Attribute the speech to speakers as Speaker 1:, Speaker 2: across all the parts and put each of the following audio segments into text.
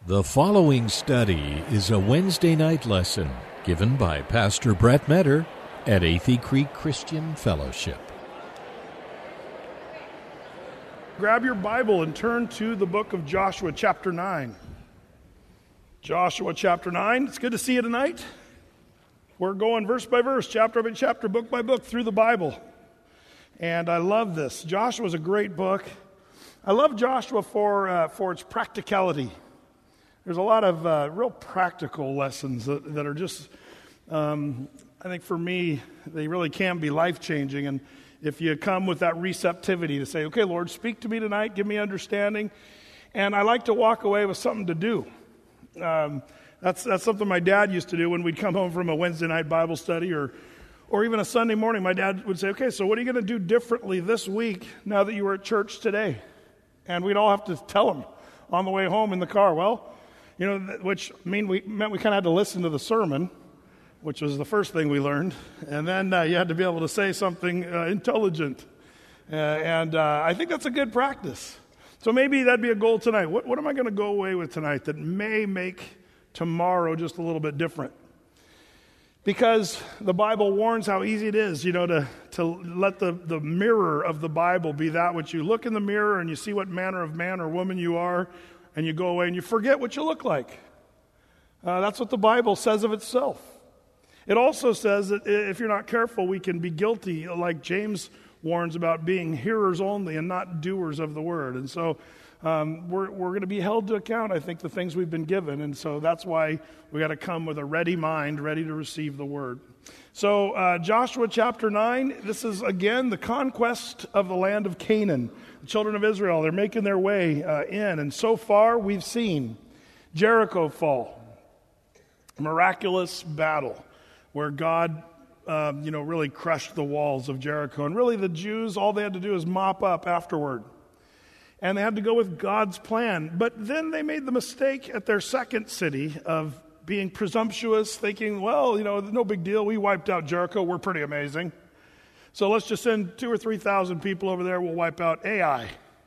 Speaker 1: The following study is a Wednesday night lesson given by Pastor Brett Metter at Athey Creek Christian Fellowship.
Speaker 2: Grab your Bible and turn to the book of Joshua chapter 9. Joshua chapter 9. It's good to see you tonight. We're going verse by verse, chapter by chapter, book by book through the Bible. And I love this. Joshua is a great book. I love Joshua for its practicality. There's a lot of real practical lessons that are just, I think for me, they really can be life-changing. And if you come with that receptivity to say, okay, Lord, speak to me tonight, give me understanding. And I like to walk away with something to do. That's something my dad used to do when we'd come home from a Wednesday night Bible study or even a Sunday morning. My dad would say, okay, so what are you going to do differently this week now that you were at church today? And we'd all have to tell him on the way home in the car, well, you know, which meant we kind of had to listen to the sermon, which was the first thing we learned. And then you had to be able to say something intelligent. And I think that's a good practice. So maybe that'd be a goal tonight. What am I going to go away with tonight that may make tomorrow just a little bit different? Because the Bible warns how easy it is, you know, to let the mirror of the Bible be that which you look in the mirror and you see what manner of man or woman you are, and you go away and you forget what you look like. That's what the Bible says of itself. It also says that if you're not careful, we can be guilty, like James warns about being hearers only and not doers of the word. And so we're going to be held to account, I think, the things we've been given. And so that's why we got to come with a ready mind, ready to receive the word. So Joshua chapter 9, this is again the conquest of the land of Canaan. The children of Israel, they're making their way in. And so far we've seen Jericho fall, a miraculous battle where God really crushed the walls of Jericho. And really the Jews, all they had to do is mop up afterward. And they had to go with God's plan. But then they made the mistake at their second city of being presumptuous, thinking, well, you know, no big deal. We wiped out Jericho. We're pretty amazing. So let's just send 2,000 or 3,000 people over there. We'll wipe out Ai.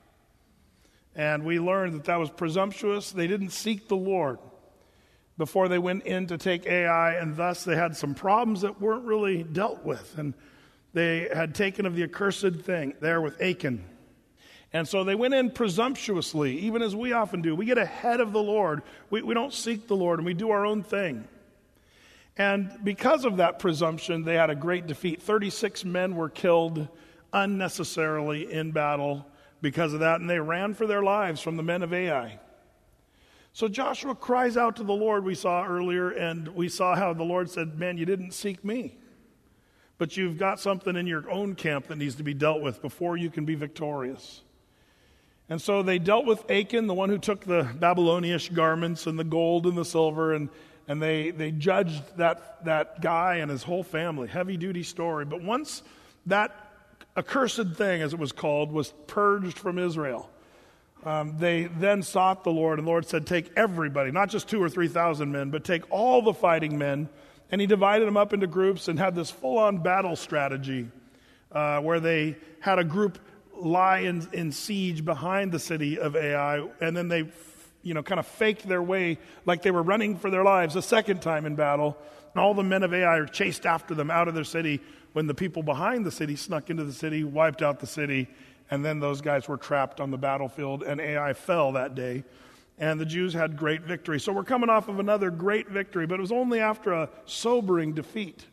Speaker 2: And we learned that was presumptuous. They didn't seek the Lord before they went in to take Ai, and thus they had some problems that weren't really dealt with. And they had taken of the accursed thing there with Achan. And so they went in presumptuously, even as we often do. We get ahead of the Lord. We don't seek the Lord, and we do our own thing. And because of that presumption, they had a great defeat. 36 men were killed unnecessarily in battle because of that, and they ran for their lives from the men of Ai. So Joshua cries out to the Lord, we saw earlier, and we saw how the Lord said, man, you didn't seek me. But you've got something in your own camp that needs to be dealt with before you can be victorious. And so they dealt with Achan, the one who took the Babylonish garments and the gold and the silver, and they judged that guy and his whole family. Heavy-duty story. But once that accursed thing, as it was called, was purged from Israel, they then sought the Lord, and the Lord said, take everybody, not just 2,000 or 3,000 men, but take all the fighting men. And he divided them up into groups and had this full-on battle strategy where they had a group lie in siege behind the city of Ai, and then they kind of faked their way like they were running for their lives a second time in battle. And all the men of Ai are chased after them out of their city when the people behind the city snuck into the city, wiped out the city, and then those guys were trapped on the battlefield, and Ai fell that day. And the Jews had great victory. So we're coming off of another great victory, but it was only after a sobering defeat.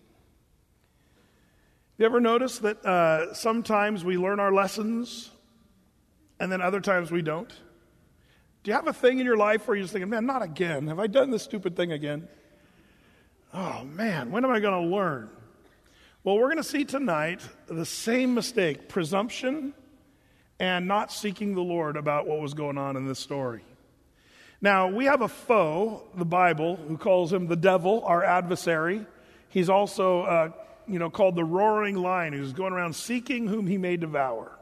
Speaker 2: You ever notice that sometimes we learn our lessons and then other times we don't? Do you have a thing in your life where you're just thinking, man, not again. Have I done this stupid thing again? Oh, man, when am I going to learn? Well, we're going to see tonight the same mistake, presumption and not seeking the Lord about what was going on in this story. Now, we have a foe, the Bible, who calls him the devil, our adversary. He's also called the roaring lion, who's going around seeking whom he may devour.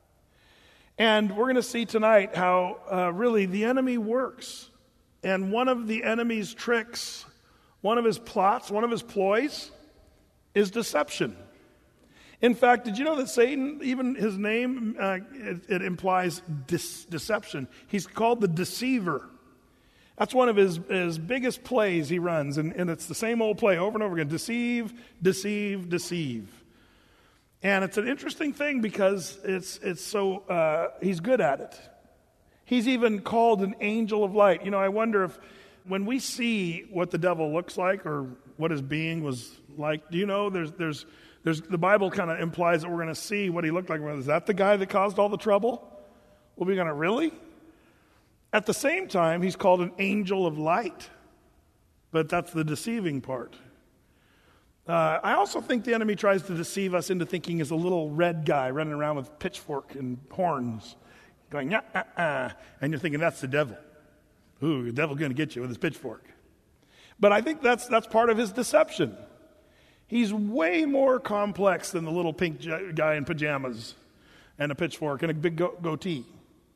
Speaker 2: And we're going to see tonight how really the enemy works. And one of the enemy's tricks, one of his plots, one of his ploys is deception. In fact, did you know that Satan, even his name, it implies deception. He's called the deceiver. That's one of his biggest plays he runs, and it's the same old play over and over again. Deceive, deceive, deceive. And it's an interesting thing because it's so he's good at it. He's even called an angel of light. I wonder if when we see what the devil looks like or what his being was like, do you know there's the Bible kind of implies that we're going to see what he looked like. Is that the guy that caused all the trouble? Well, we're going to really? At the same time, he's called an angel of light. But that's the deceiving part. I also think the enemy tries to deceive us into thinking he's a little red guy running around with pitchfork and horns, going, and you're thinking, that's the devil. Ooh, the devil's going to get you with his pitchfork. But I think that's part of his deception. He's way more complex than the little pink guy in pajamas and a pitchfork and a big goatee.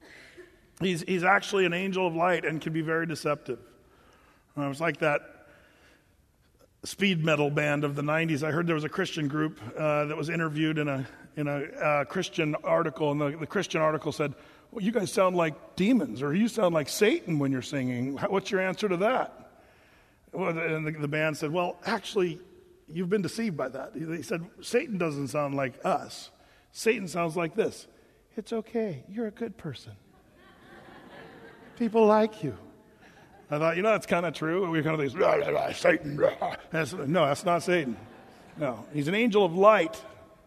Speaker 2: He's actually an angel of light and can be very deceptive. It was like that speed metal band of the 90s. I heard there was a Christian group that was interviewed in a Christian article, and the Christian article said, well, you guys sound like demons, or you sound like Satan when you're singing. What's your answer to that? Well, and the band said, well, actually, you've been deceived by that. He said, Satan doesn't sound like us. Satan sounds like this. It's okay. You're a good person. People like you. I thought, that's kind of true. We kind of think, Satan. No, that's not Satan. No, he's an angel of light.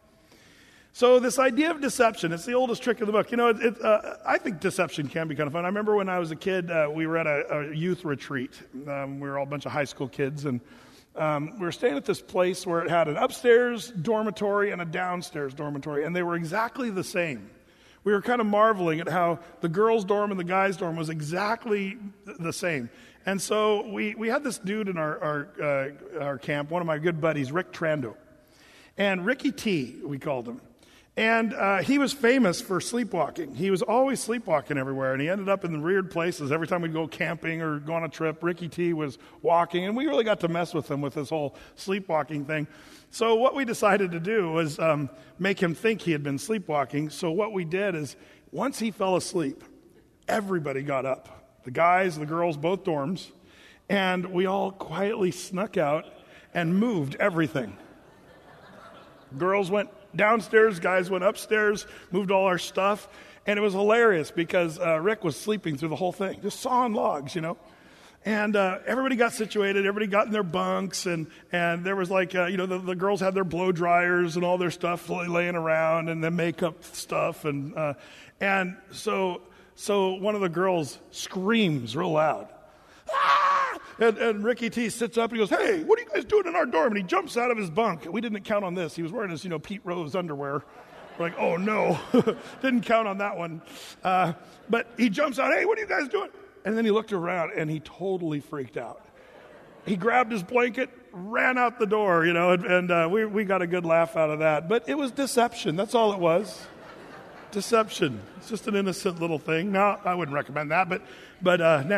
Speaker 2: So this idea of deception, it's the oldest trick of the book. I think deception can be kind of fun. I remember when I was a kid, we were at a youth retreat. We were all a bunch of high school kids, and we were staying at this place where it had an upstairs dormitory and a downstairs dormitory, and they were exactly the same. We were kind of marveling at how the girls' dorm and the guys' dorm was exactly the same. And so we had this dude in our camp, one of my good buddies, Rick Trando. And Ricky T, we called him. And he was famous for sleepwalking. He was always sleepwalking everywhere, and he ended up in weird places. Every time we'd go camping or go on a trip, Ricky T was walking, and we really got to mess with him with this whole sleepwalking thing. So what we decided to do was make him think he had been sleepwalking. So what we did is, once he fell asleep, everybody got up. The guys, the girls, both dorms, and we all quietly snuck out and moved everything. Girls went downstairs, guys went upstairs, moved all our stuff, and it was hilarious because Rick was sleeping through the whole thing, just sawing logs, And everybody got situated, everybody got in their bunks, and there was like, the girls had their blow dryers and all their stuff laying around, and their makeup stuff, and so one of the girls screams real loud. Ah! And Ricky T sits up and he goes, hey, what are you guys doing in our dorm? And he jumps out of his bunk. We didn't count on this. He was wearing his, Pete Rose underwear. We're like, oh no, didn't count on that one. But he jumps out, hey, what are you guys doing? And then he looked around and he totally freaked out. He grabbed his blanket, ran out the door, and we got a good laugh out of that. But it was deception. That's all it was. Deception. It's just an innocent little thing. Now, I wouldn't recommend that, but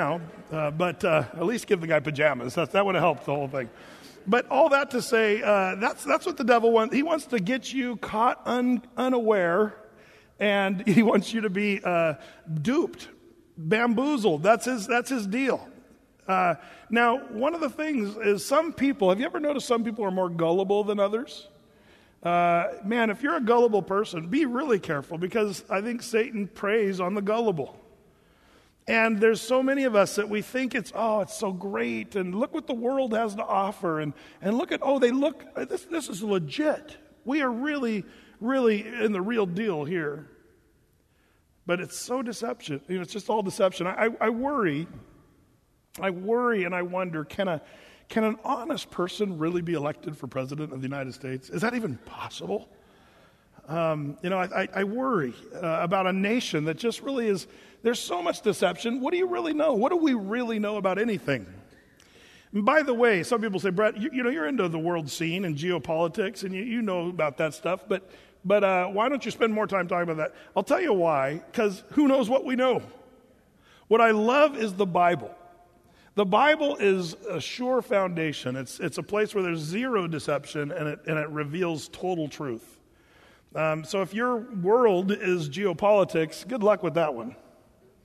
Speaker 2: at least give the guy pajamas. That would have helped the whole thing. But all that to say, that's what the devil wants. He wants to get you caught unaware, and he wants you to be duped, bamboozled. That's his deal. Now, one of the things is some people, have you ever noticed some people are more gullible than others? Man, if you're a gullible person, be really careful, because I think Satan preys on the gullible. And there's so many of us that we think it's so great, and look what the world has to offer, and look at, this is legit. We are really, really in the real deal here. But it's so deception. It's just all deception. I worry and I wonder, can an honest person really be elected for president of the United States? Is that even possible? I worry about a nation that just really is, there's so much deception. What do you really know? What do we really know about anything? And by the way, some people say, Brett, you're into the world scene and geopolitics, and you know about that stuff, but why don't you spend more time talking about that? I'll tell you why, because who knows what we know? What I love is the Bible. The Bible is a sure foundation. It's a place where there's zero deception, and it reveals total truth. So if your world is geopolitics, good luck with that one.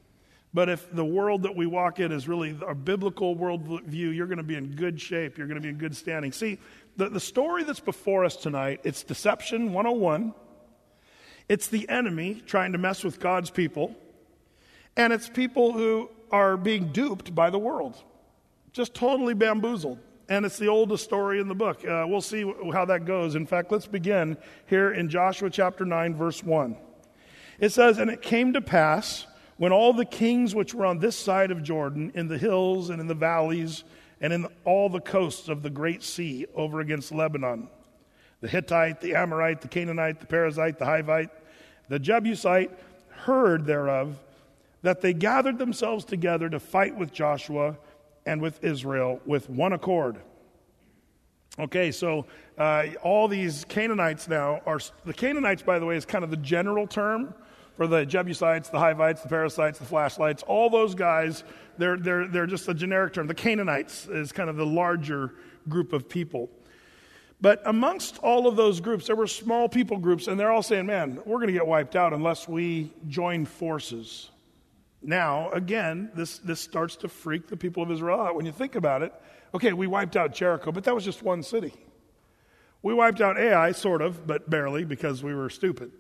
Speaker 2: But if the world that we walk in is really a biblical worldview, you're going to be in good shape. You're going to be in good standing. See, the story that's before us tonight, it's Deception 101. It's the enemy trying to mess with God's people. And it's people who are being duped by the world. Just totally bamboozled. And it's the oldest story in the book. We'll see how that goes. In fact, let's begin here in Joshua chapter 9, verse 1. It says, "And it came to pass, when all the kings which were on this side of Jordan, in the hills and in the valleys, and in all the coasts of the great sea over against Lebanon, the Hittite, the Amorite, the Canaanite, the Perizzite, the Hivite, the Jebusite, heard thereof, that they gathered themselves together to fight with Joshua and with Israel with one accord." Okay, so all these Canaanites now are, the Canaanites, by the way, is kind of the general term for the Jebusites, the Hivites, the Perizzites, the Flashlights, all those guys, they're just a generic term. The Canaanites is kind of the larger group of people. But amongst all of those groups, there were small people groups, and they're all saying, man, we're going to get wiped out unless we join forces. Now, again, this starts to freak the people of Israel out. When you think about it, okay, we wiped out Jericho, but that was just one city. We wiped out Ai, sort of, but barely, because we were stupid.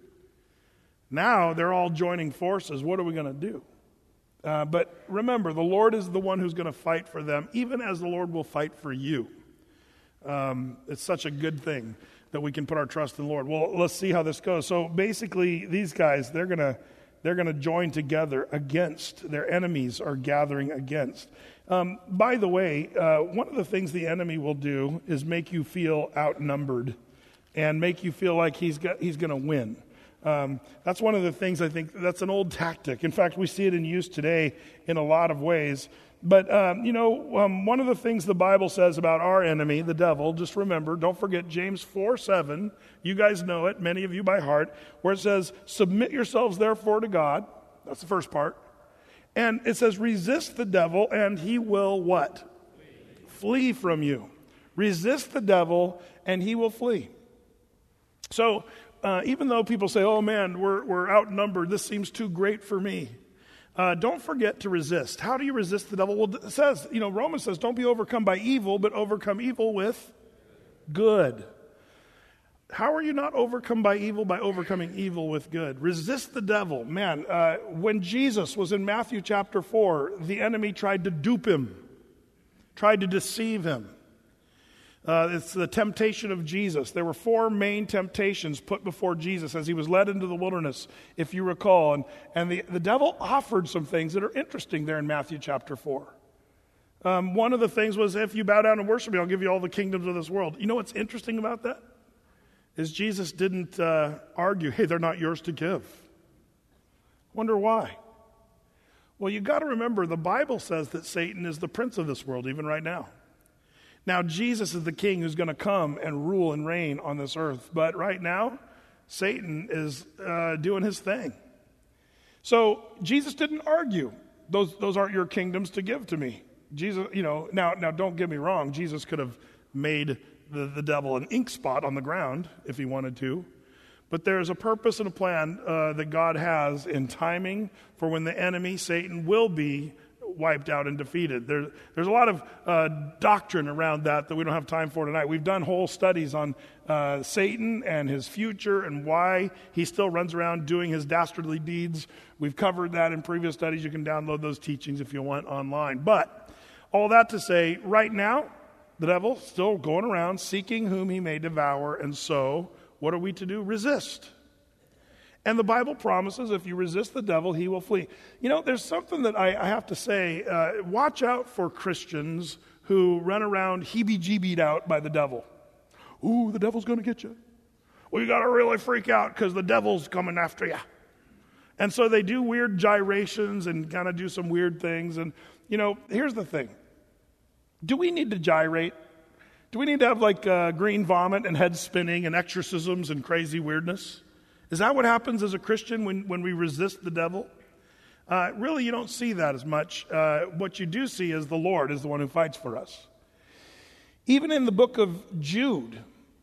Speaker 2: Now they're all joining forces. What are we going to do? But remember, the Lord is the one who's going to fight for them, even as the Lord will fight for you. It's such a good thing that we can put our trust in the Lord. Well, let's see how this goes. So basically, these guys, they're going to join together against their enemies are gathering against. By the way, one of the things the enemy will do is make you feel outnumbered and make you feel like he's going to win. That's one of the things, I think, that's an old tactic. In fact, we see it in use today in a lot of ways. But, one of the things the Bible says about our enemy, the devil, just remember, don't forget James 4:7. You guys know it, many of you by heart, where it says, "Submit yourselves therefore to God." That's the first part. And it says, "Resist the devil and he will" what? Flee from you. Resist the devil and he will flee. So, even though people say, "Oh man, we're outnumbered, this seems too great for me," don't forget to resist. How do you resist the devil? Well, it says, Romans says, don't be overcome by evil, but overcome evil with good. How are you not overcome by evil? By overcoming evil with good. Resist the devil. Man, when Jesus was in Matthew chapter 4, the enemy tried to dupe him, tried to deceive him. It's the temptation of Jesus. There were 4 main temptations put before Jesus as he was led into the wilderness, if you recall. And the devil offered some things that are interesting there in Matthew chapter 4. One of the things was, if you bow down and worship me, I'll give you all the kingdoms of this world. You know what's interesting about that? Is Jesus didn't argue, hey, they're not yours to give. Wonder why? Well, you got to remember, the Bible says that Satan is the prince of this world, even right now. Now, Jesus is the king who's going to come and rule and reign on this earth. But right now, Satan is doing his thing. So Jesus didn't argue, those aren't your kingdoms to give to me. Jesus, now don't get me wrong. Jesus could have made the devil an ink spot on the ground if he wanted to. But there's a purpose and a plan that God has in timing for when the enemy, Satan, will be wiped out and defeated. There's a lot of doctrine around that we don't have time for tonight. We've done whole studies on Satan and his future and why he still runs around doing his dastardly deeds. We've covered that in previous studies. You can download those teachings if you want online. But all that to say, right now, the devil's still going around seeking whom he may devour. And so, what are we to do? Resist. And the Bible promises if you resist the devil, he will flee. There's something that I have to say. Watch out for Christians who run around heebie-jeebied out by the devil. Ooh, the devil's going to get you. Well, you got to really freak out because the devil's coming after you. And so they do weird gyrations and kind of do some weird things. And, here's the thing. Do we need to gyrate? Do we need to have green vomit and head spinning and exorcisms and crazy weirdness? Is that what happens as a Christian when we resist the devil? Really, you don't see that as much. What you do see is the Lord is the one who fights for us. Even in the book of Jude,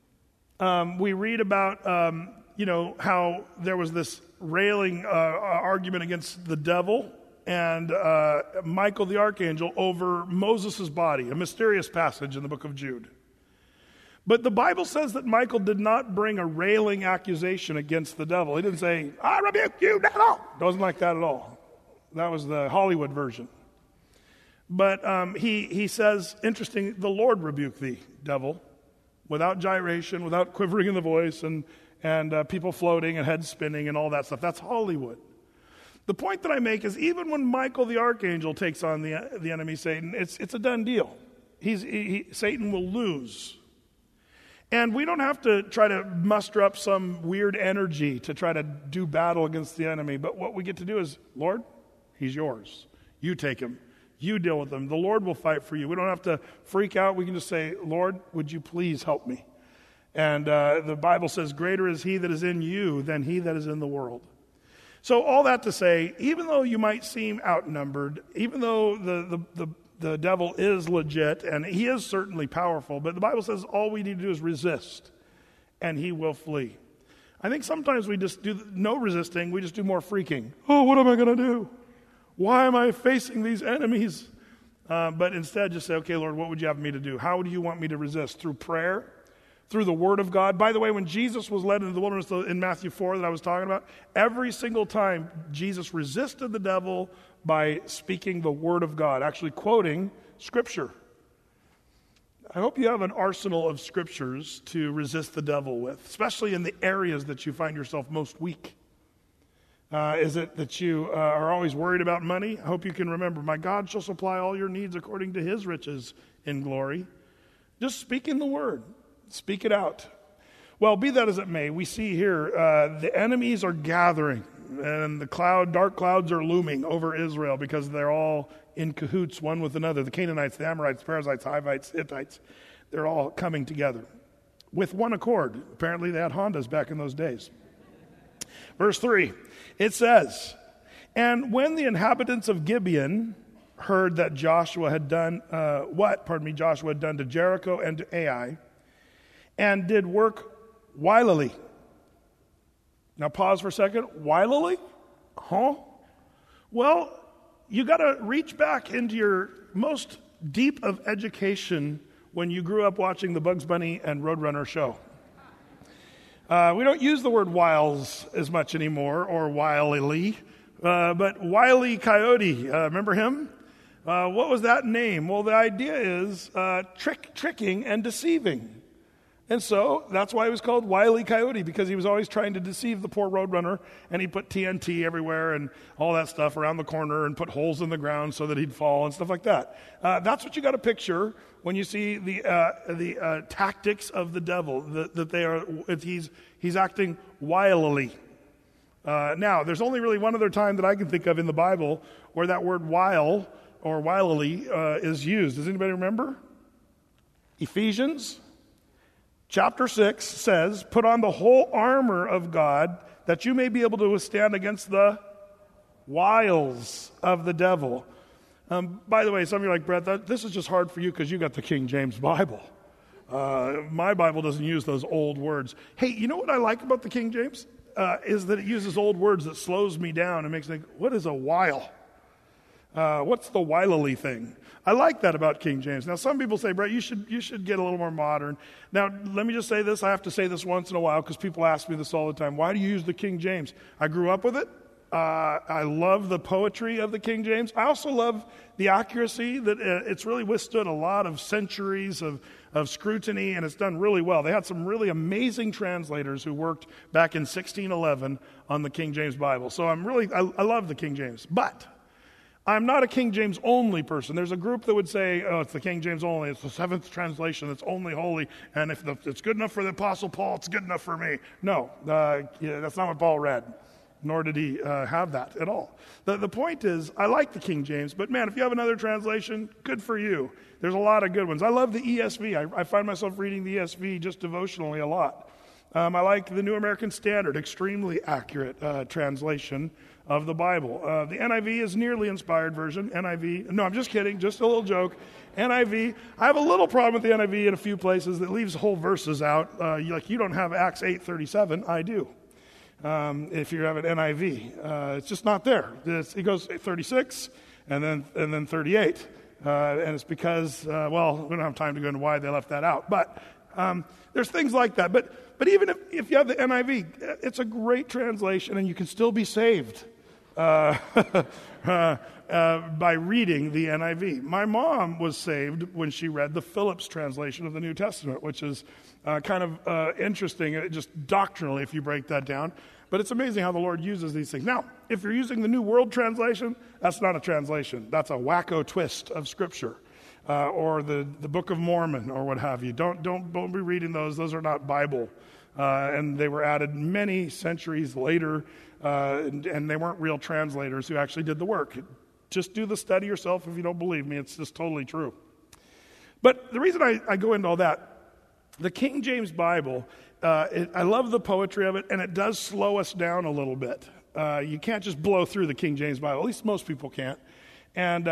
Speaker 2: we read about, how there was this railing argument against the devil and Michael the archangel over Moses' body, a mysterious passage in the book of Jude. But the Bible says that Michael did not bring a railing accusation against the devil. He didn't say, I rebuke you, devil. It wasn't like that at all. That was the Hollywood version. But he says, interesting, the Lord rebuked thee, devil, without gyration, without quivering in the voice, and people floating and heads spinning and all that stuff. That's Hollywood. The point that I make is even when Michael the archangel takes on the enemy Satan, it's a done deal. Satan will lose. And we don't have to try to muster up some weird energy to try to do battle against the enemy. But what we get to do is, Lord, he's yours. You take him. You deal with him. The Lord will fight for you. We don't have to freak out. We can just say, Lord, would you please help me? And the Bible says, greater is he that is in you than he that is in the world. So all that to say, even though you might seem outnumbered, even though the devil is legit, and he is certainly powerful, but the Bible says all we need to do is resist, and he will flee. I think sometimes we just do no resisting, we just do more freaking. Oh, what am I going to do? Why am I facing these enemies? But instead just say, okay, Lord, what would you have me to do? How do you want me to resist? Through prayer? Through the Word of God? By the way, when Jesus was led into the wilderness in Matthew 4 that I was talking about, every single time Jesus resisted the devil by speaking the Word of God, actually quoting Scripture. I hope you have an arsenal of Scriptures to resist the devil with, especially in the areas that you find yourself most weak. Is it that you are always worried about money? I hope you can remember, my God shall supply all your needs according to his riches in glory. Just speaking the word. Speak it out. Well, be that as it may, we see here the enemies are gathering, and the dark clouds are looming over Israel because they're all in cahoots one with another. The Canaanites, the Amorites, the Perizzites, Hivites, Hittites, they're all coming together with one accord. Apparently they had Hondas back in those days. Verse 3, it says, and when the inhabitants of Gibeon heard that Joshua had done Joshua had done to Jericho and to Ai, and did work wilily. Now pause for a second. Wilily? Huh? Well, you got to reach back into your most deep of education when you grew up watching the Bugs Bunny and Roadrunner show. We don't use the word wiles as much anymore, or wilily, but Wile E. Coyote, remember him? What was that name? Well, the idea is tricking and deceiving. And so that's why he was called Wile E. Coyote, because he was always trying to deceive the poor Roadrunner, and he put TNT everywhere and all that stuff around the corner and put holes in the ground so that he'd fall and stuff like that. That's what you got to picture when you see the tactics of the devil, that he's acting wilily. Now, there's only really one other time that I can think of in the Bible where that word wile or wilily is used. Does anybody remember? Ephesians chapter 6 says, put on the whole armor of God that you may be able to withstand against the wiles of the devil. By the way, some of you are like, Brett, this is just hard for you because you got the King James Bible. My Bible doesn't use those old words. Hey, you know what I like about the King James? Is that it uses old words that slows me down and makes me think, what is a wile? What's the wilily thing? I like that about King James. Now, some people say, Brett, you should get a little more modern. Now, let me just say this. I have to say this once in a while because people ask me this all the time. Why do you use the King James? I grew up with it. I love the poetry of the King James. I also love the accuracy that it's really withstood a lot of centuries of scrutiny, and it's done really well. They had some really amazing translators who worked back in 1611 on the King James Bible. So I love the King James. But I'm not a King James only person. There's a group that would say, oh, it's the King James only. It's the seventh translation that's only holy. And if it's good enough for the Apostle Paul, it's good enough for me. No, that's not what Paul read. Nor did he have that at all. The point is, I like the King James, but man, if you have another translation, good for you. There's a lot of good ones. I love the ESV. I find myself reading the ESV just devotionally a lot. I like the New American Standard, extremely accurate translation of the Bible. The NIV is nearly inspired version. NIV, no, I'm just kidding, just a little joke. NIV, I have a little problem with the NIV in a few places that leaves whole verses out. You don't have Acts 8:37, I do. if you have an NIV. It's just not there. It goes 36 and then 38. And it's because, we don't have time to go into why they left that out. But there's things like that. But even if you have the NIV, it's a great translation, and you can still be saved by reading the NIV. My mom was saved when she read the Phillips translation of the New Testament, which is kind of interesting, just doctrinally, if you break that down. But it's amazing how the Lord uses these things. Now, if you're using the New World Translation, that's not a translation. That's a wacko twist of Scripture. Or the Book of Mormon, or what have you. Don't be reading those. Those are not Bible. And they were added many centuries later, and they weren't real translators who actually did the work. Just do the study yourself if you don't believe me. It's just totally true. But the reason I go into all that, the King James Bible, I love the poetry of it, and it does slow us down a little bit. You can't just blow through the King James Bible. At least most people can't. And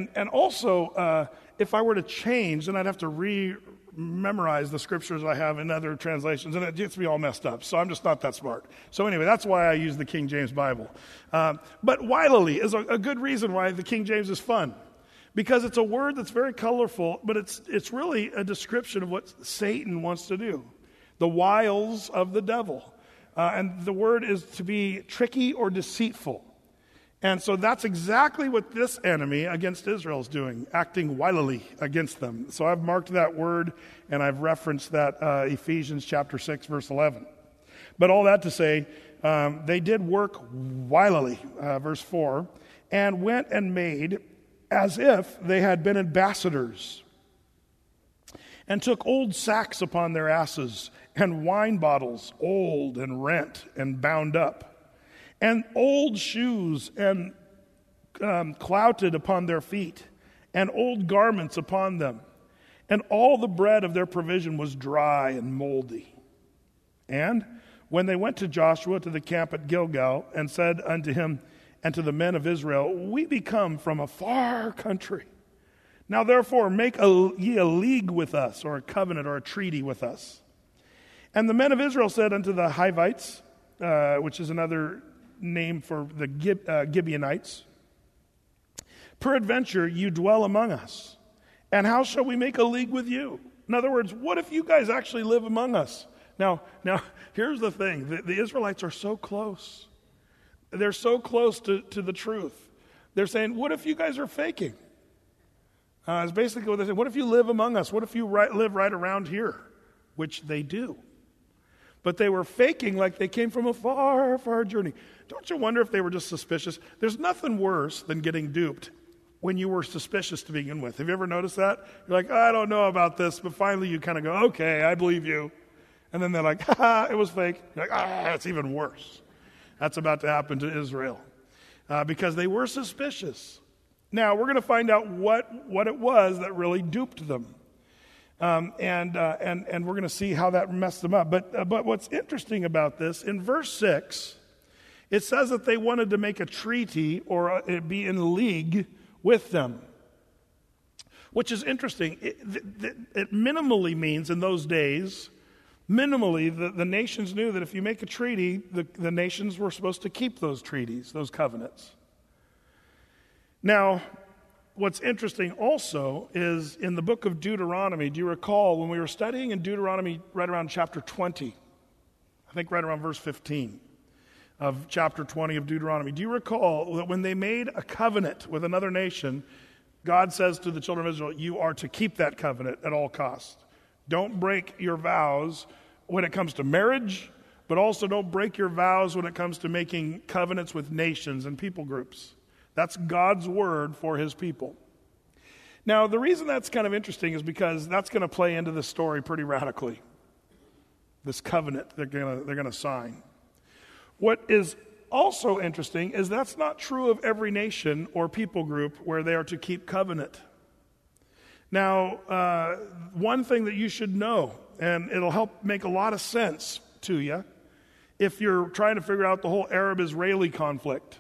Speaker 2: also, if I were to change, then I'd have to memorize the scriptures I have in other translations, and it gets me all messed up. So I'm just not that smart. So anyway, that's why I use the King James Bible. But wilily is a good reason why the King James is fun, because it's a word that's very colorful, but it's really a description of what Satan wants to do, the wiles of the devil. And the word is to be tricky or deceitful. And so that's exactly what this enemy against Israel is doing, acting wilily against them. So I've marked that word, and I've referenced that Ephesians chapter 6, verse 11. But all that to say, they did work wilily, verse 4, and went and made as if they had been ambassadors, and took old sacks upon their asses, and wine bottles, old and rent and bound up, and old shoes and clouted upon their feet, and old garments upon them. And all the bread of their provision was dry and moldy. And when they went to Joshua to the camp at Gilgal, and said unto him and to the men of Israel, we be come from a far country. Now therefore make ye a league with us, or a covenant, or a treaty with us. And the men of Israel said unto the Hivites, which is another name for the Gibeonites, peradventure you dwell among us, and how shall we make a league with you? In other words, what if you guys actually live among us? Now here's the thing. The Israelites are so close. They're so close to the truth. They're saying, what if you guys are faking? It's basically what they're saying. What if you live among us? What if you live right around here? Which they do. But they were faking like they came from a far, far journey. Don't you wonder if they were just suspicious? There's nothing worse than getting duped when you were suspicious to begin with. Have you ever noticed that? You're like, I don't know about this, but finally you kind of go, okay, I believe you. And then they're like, it was fake. You're like, it's even worse. That's about to happen to Israel because they were suspicious. Now, we're going to find out what it was that really duped them. And we're going to see how that messed them up. But what's interesting about this, in verse 6, it says that they wanted to make a treaty or be in league with them, which is interesting. It minimally means in those days, the nations knew that if you make a treaty, the nations were supposed to keep those treaties, those covenants. Now, what's interesting also is in the book of Deuteronomy, do you recall when we were studying in Deuteronomy right around chapter 20, I think right around verse 15 of chapter 20 of Deuteronomy, do you recall that when they made a covenant with another nation, God says to the children of Israel, you are to keep that covenant at all costs. Don't break your vows when it comes to marriage, but also don't break your vows when it comes to making covenants with nations and people groups. That's God's word for his people. Now, the reason that's kind of interesting is because that's going to play into this story pretty radically. This covenant they're going to sign. What is also interesting is that's not true of every nation or people group where they are to keep covenant. Now, one thing that you should know, and it'll help make a lot of sense to you if you're trying to figure out the whole Arab-Israeli conflict,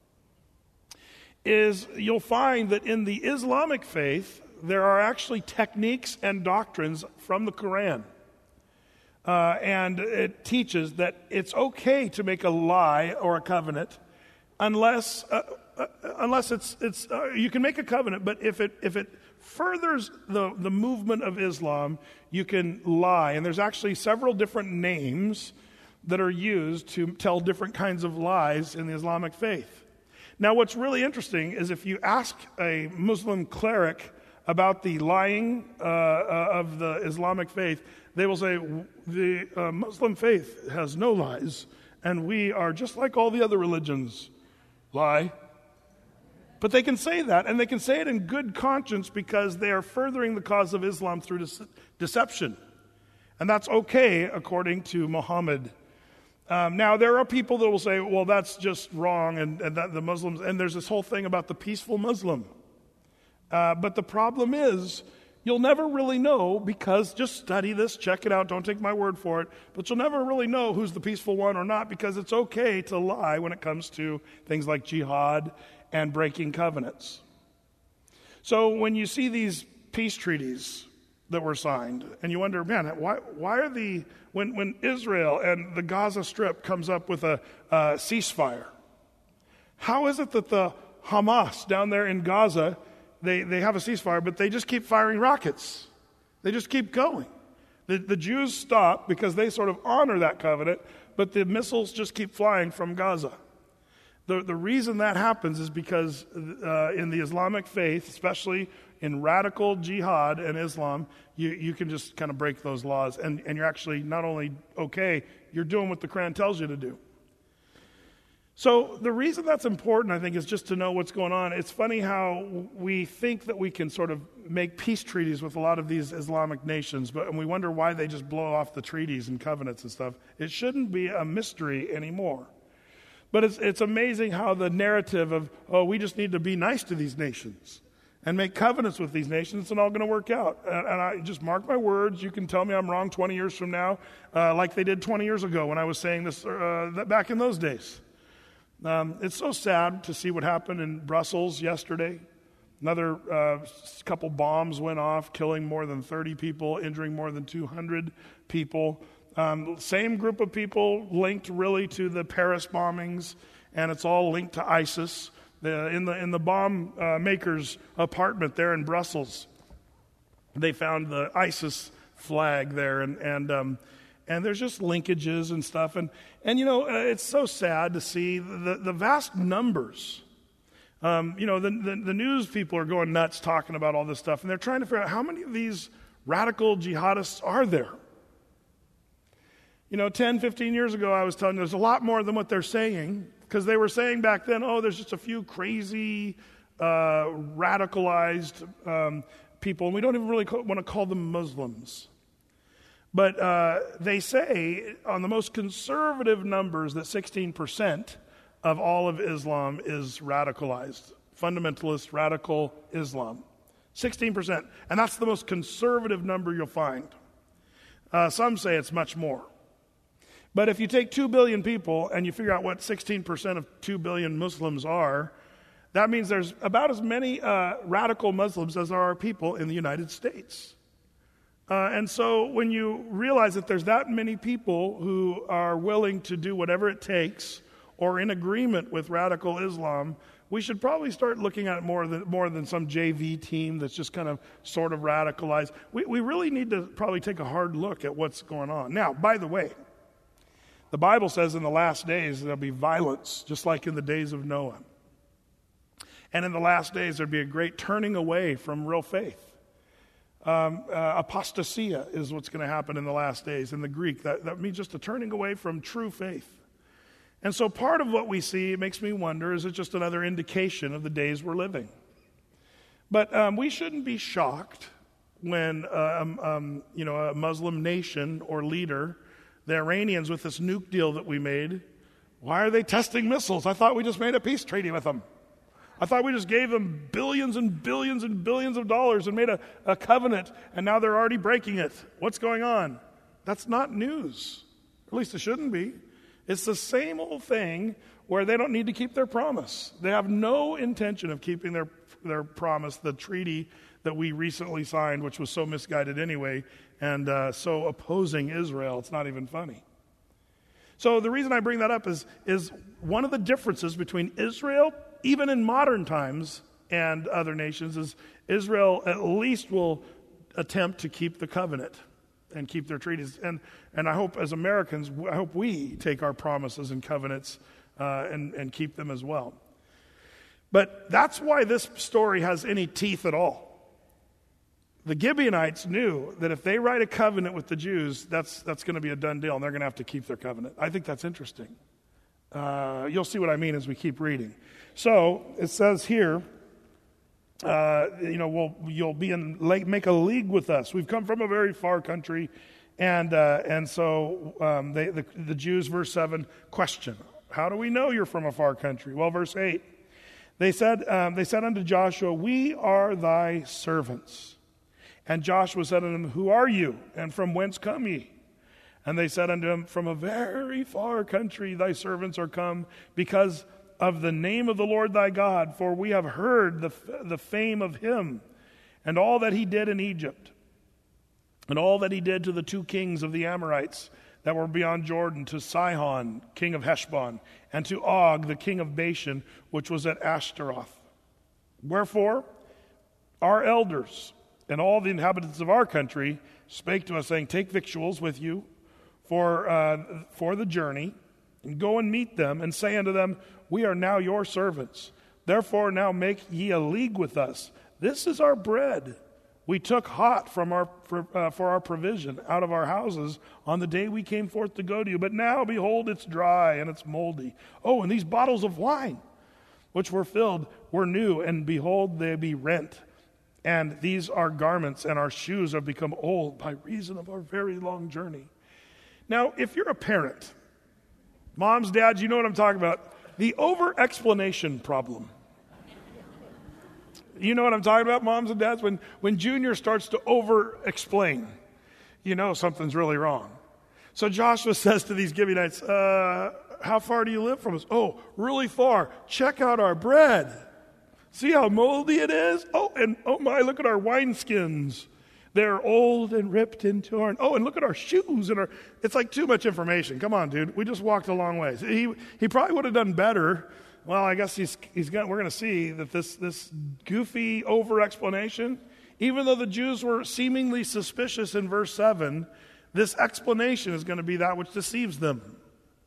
Speaker 2: is you'll find that in the Islamic faith, there are actually techniques and doctrines from the Quran and it teaches that it's okay to make a lie or a covenant unless it's you can make a covenant, but if it furthers the movement of Islam, you can lie. And there's actually several different names that are used to tell different kinds of lies in the Islamic faith. Now, what's really interesting is if you ask a Muslim cleric about the lying of the Islamic faith, they will say, the Muslim faith has no lies, and we are just like all the other religions. Lie. But they can say that, and they can say it in good conscience because they are furthering the cause of Islam through deception. And that's okay according to Muhammad. Now, there are people that will say, well, that's just wrong, and that the Muslims, and there's this whole thing about the peaceful Muslim. But the problem is, you'll never really know, because just study this, check it out, don't take my word for it, but you'll never really know who's the peaceful one or not, because it's okay to lie when it comes to things like jihad and breaking covenants. So when you see these peace treaties that were signed, and you wonder, man, why are when Israel and the Gaza Strip comes up with a ceasefire, how is it that the Hamas down there in Gaza, they have a ceasefire, but they just keep firing rockets? They just keep going. The Jews stop because they sort of honor that covenant, but the missiles just keep flying from Gaza. The reason that happens is because in the Islamic faith, especially in radical jihad and Islam, you can just kind of break those laws, and you're actually not only okay, you're doing what the Quran tells you to do. So the reason that's important, I think, is just to know what's going on. It's funny how we think that we can sort of make peace treaties with a lot of these Islamic nations, and we wonder why they just blow off the treaties and covenants and stuff. It shouldn't be a mystery anymore. But it's amazing how the narrative of, we just need to be nice to these nations and make covenants with these nations, it's all going to work out. And I just mark my words. You can tell me I'm wrong 20 years from now, like they did 20 years ago when I was saying this back in those days. It's so sad to see what happened in Brussels yesterday. Another couple bombs went off, killing more than 30 people, injuring more than 200 people. Same group of people linked really to the Paris bombings, and it's all linked to ISIS. In the bomb maker's apartment there in Brussels, they found the ISIS flag there, and there's just linkages and stuff, and it's so sad to see the vast numbers. The news people are going nuts talking about all this stuff, and they're trying to figure out how many of these radical jihadists are there. 10, 15 years ago, I was telling you there's a lot more than what they're saying, because they were saying back then, there's just a few crazy, radicalized people, and we don't even really want to call them Muslims. But they say on the most conservative numbers that 16% of all of Islam is radicalized, fundamentalist, radical Islam. 16%. And that's the most conservative number you'll find. Some say it's much more. But if you take 2 billion people and you figure out what 16% of 2 billion Muslims are, that means there's about as many radical Muslims as there are people in the United States. And so when you realize that there's that many people who are willing to do whatever it takes or in agreement with radical Islam, we should probably start looking at it more than some JV team that's just kind of sort of radicalized. We really need to probably take a hard look at what's going on. Now, by the way, the Bible says in the last days there'll be violence, just like in the days of Noah. And in the last days there'll be a great turning away from real faith. Apostasia is what's going to happen in the last days. In the Greek, that means just a turning away from true faith. And so part of what we see, it makes me wonder, is it just another indication of the days we're living? But we shouldn't be shocked when a Muslim nation or leader, the Iranians with this nuke deal that we made, why are they testing missiles? I thought we just made a peace treaty with them. I thought we just gave them billions and billions and billions of dollars and made a covenant, and now they're already breaking it. What's going on? That's not news. At least it shouldn't be. It's the same old thing where they don't need to keep their promise. They have no intention of keeping their promise, the treaty that we recently signed, which was so misguided anyway, and so opposing Israel, it's not even funny. So the reason I bring that up is one of the differences between Israel, even in modern times, and other nations, is Israel at least will attempt to keep the covenant and keep their treaties. And I hope as Americans, I hope we take our promises and covenants and keep them as well. But that's why this story has any teeth at all. The Gibeonites knew that if they write a covenant with the Jews, that's going to be a done deal, and they're going to have to keep their covenant. I think that's interesting. You'll see what I mean as we keep reading. So it says here, you'll be make a league with us. We've come from a very far country, and so the Jews, verse 7, question: how do we know you're from a far country? Well, verse 8, they said unto Joshua, we are thy servants. And Joshua said unto them, who are you, and from whence come ye? And they said unto him, from a very far country thy servants are come, because of the name of the Lord thy God, for we have heard the fame of him, and all that he did in Egypt, and all that he did to the two kings of the Amorites that were beyond Jordan, to Sihon, king of Heshbon, and to Og, the king of Bashan, which was at Ashtaroth. Wherefore, our elders and all the inhabitants of our country spake to us, saying, take victuals with you for the journey, and go and meet them, and say unto them, we are now your servants. Therefore now make ye a league with us. This is our bread. We took hot for our provision out of our houses on the day we came forth to go to you. But now, behold, it's dry and it's moldy. Oh, and these bottles of wine, which were filled, were new, and behold, they be rent. And these our garments and our shoes have become old by reason of our very long journey. Now, if you're a parent, moms, dads, you know what I'm talking about. The over-explanation problem. You know what I'm talking about, moms and dads? When Junior starts to over-explain, you know something's really wrong. So Joshua says to these Gibeonites, how far do you live from us? Oh, really far. Check out our bread. See how moldy it is? Oh, and oh my, look at our wineskins. They're old and ripped and torn. Oh, and look at our shoes. It's like too much information. Come on, dude. We just walked a long ways. He probably would have done better. Well, I guess we're going to see that this goofy over-explanation, even though the Jews were seemingly suspicious in verse 7, this explanation is going to be that which deceives them.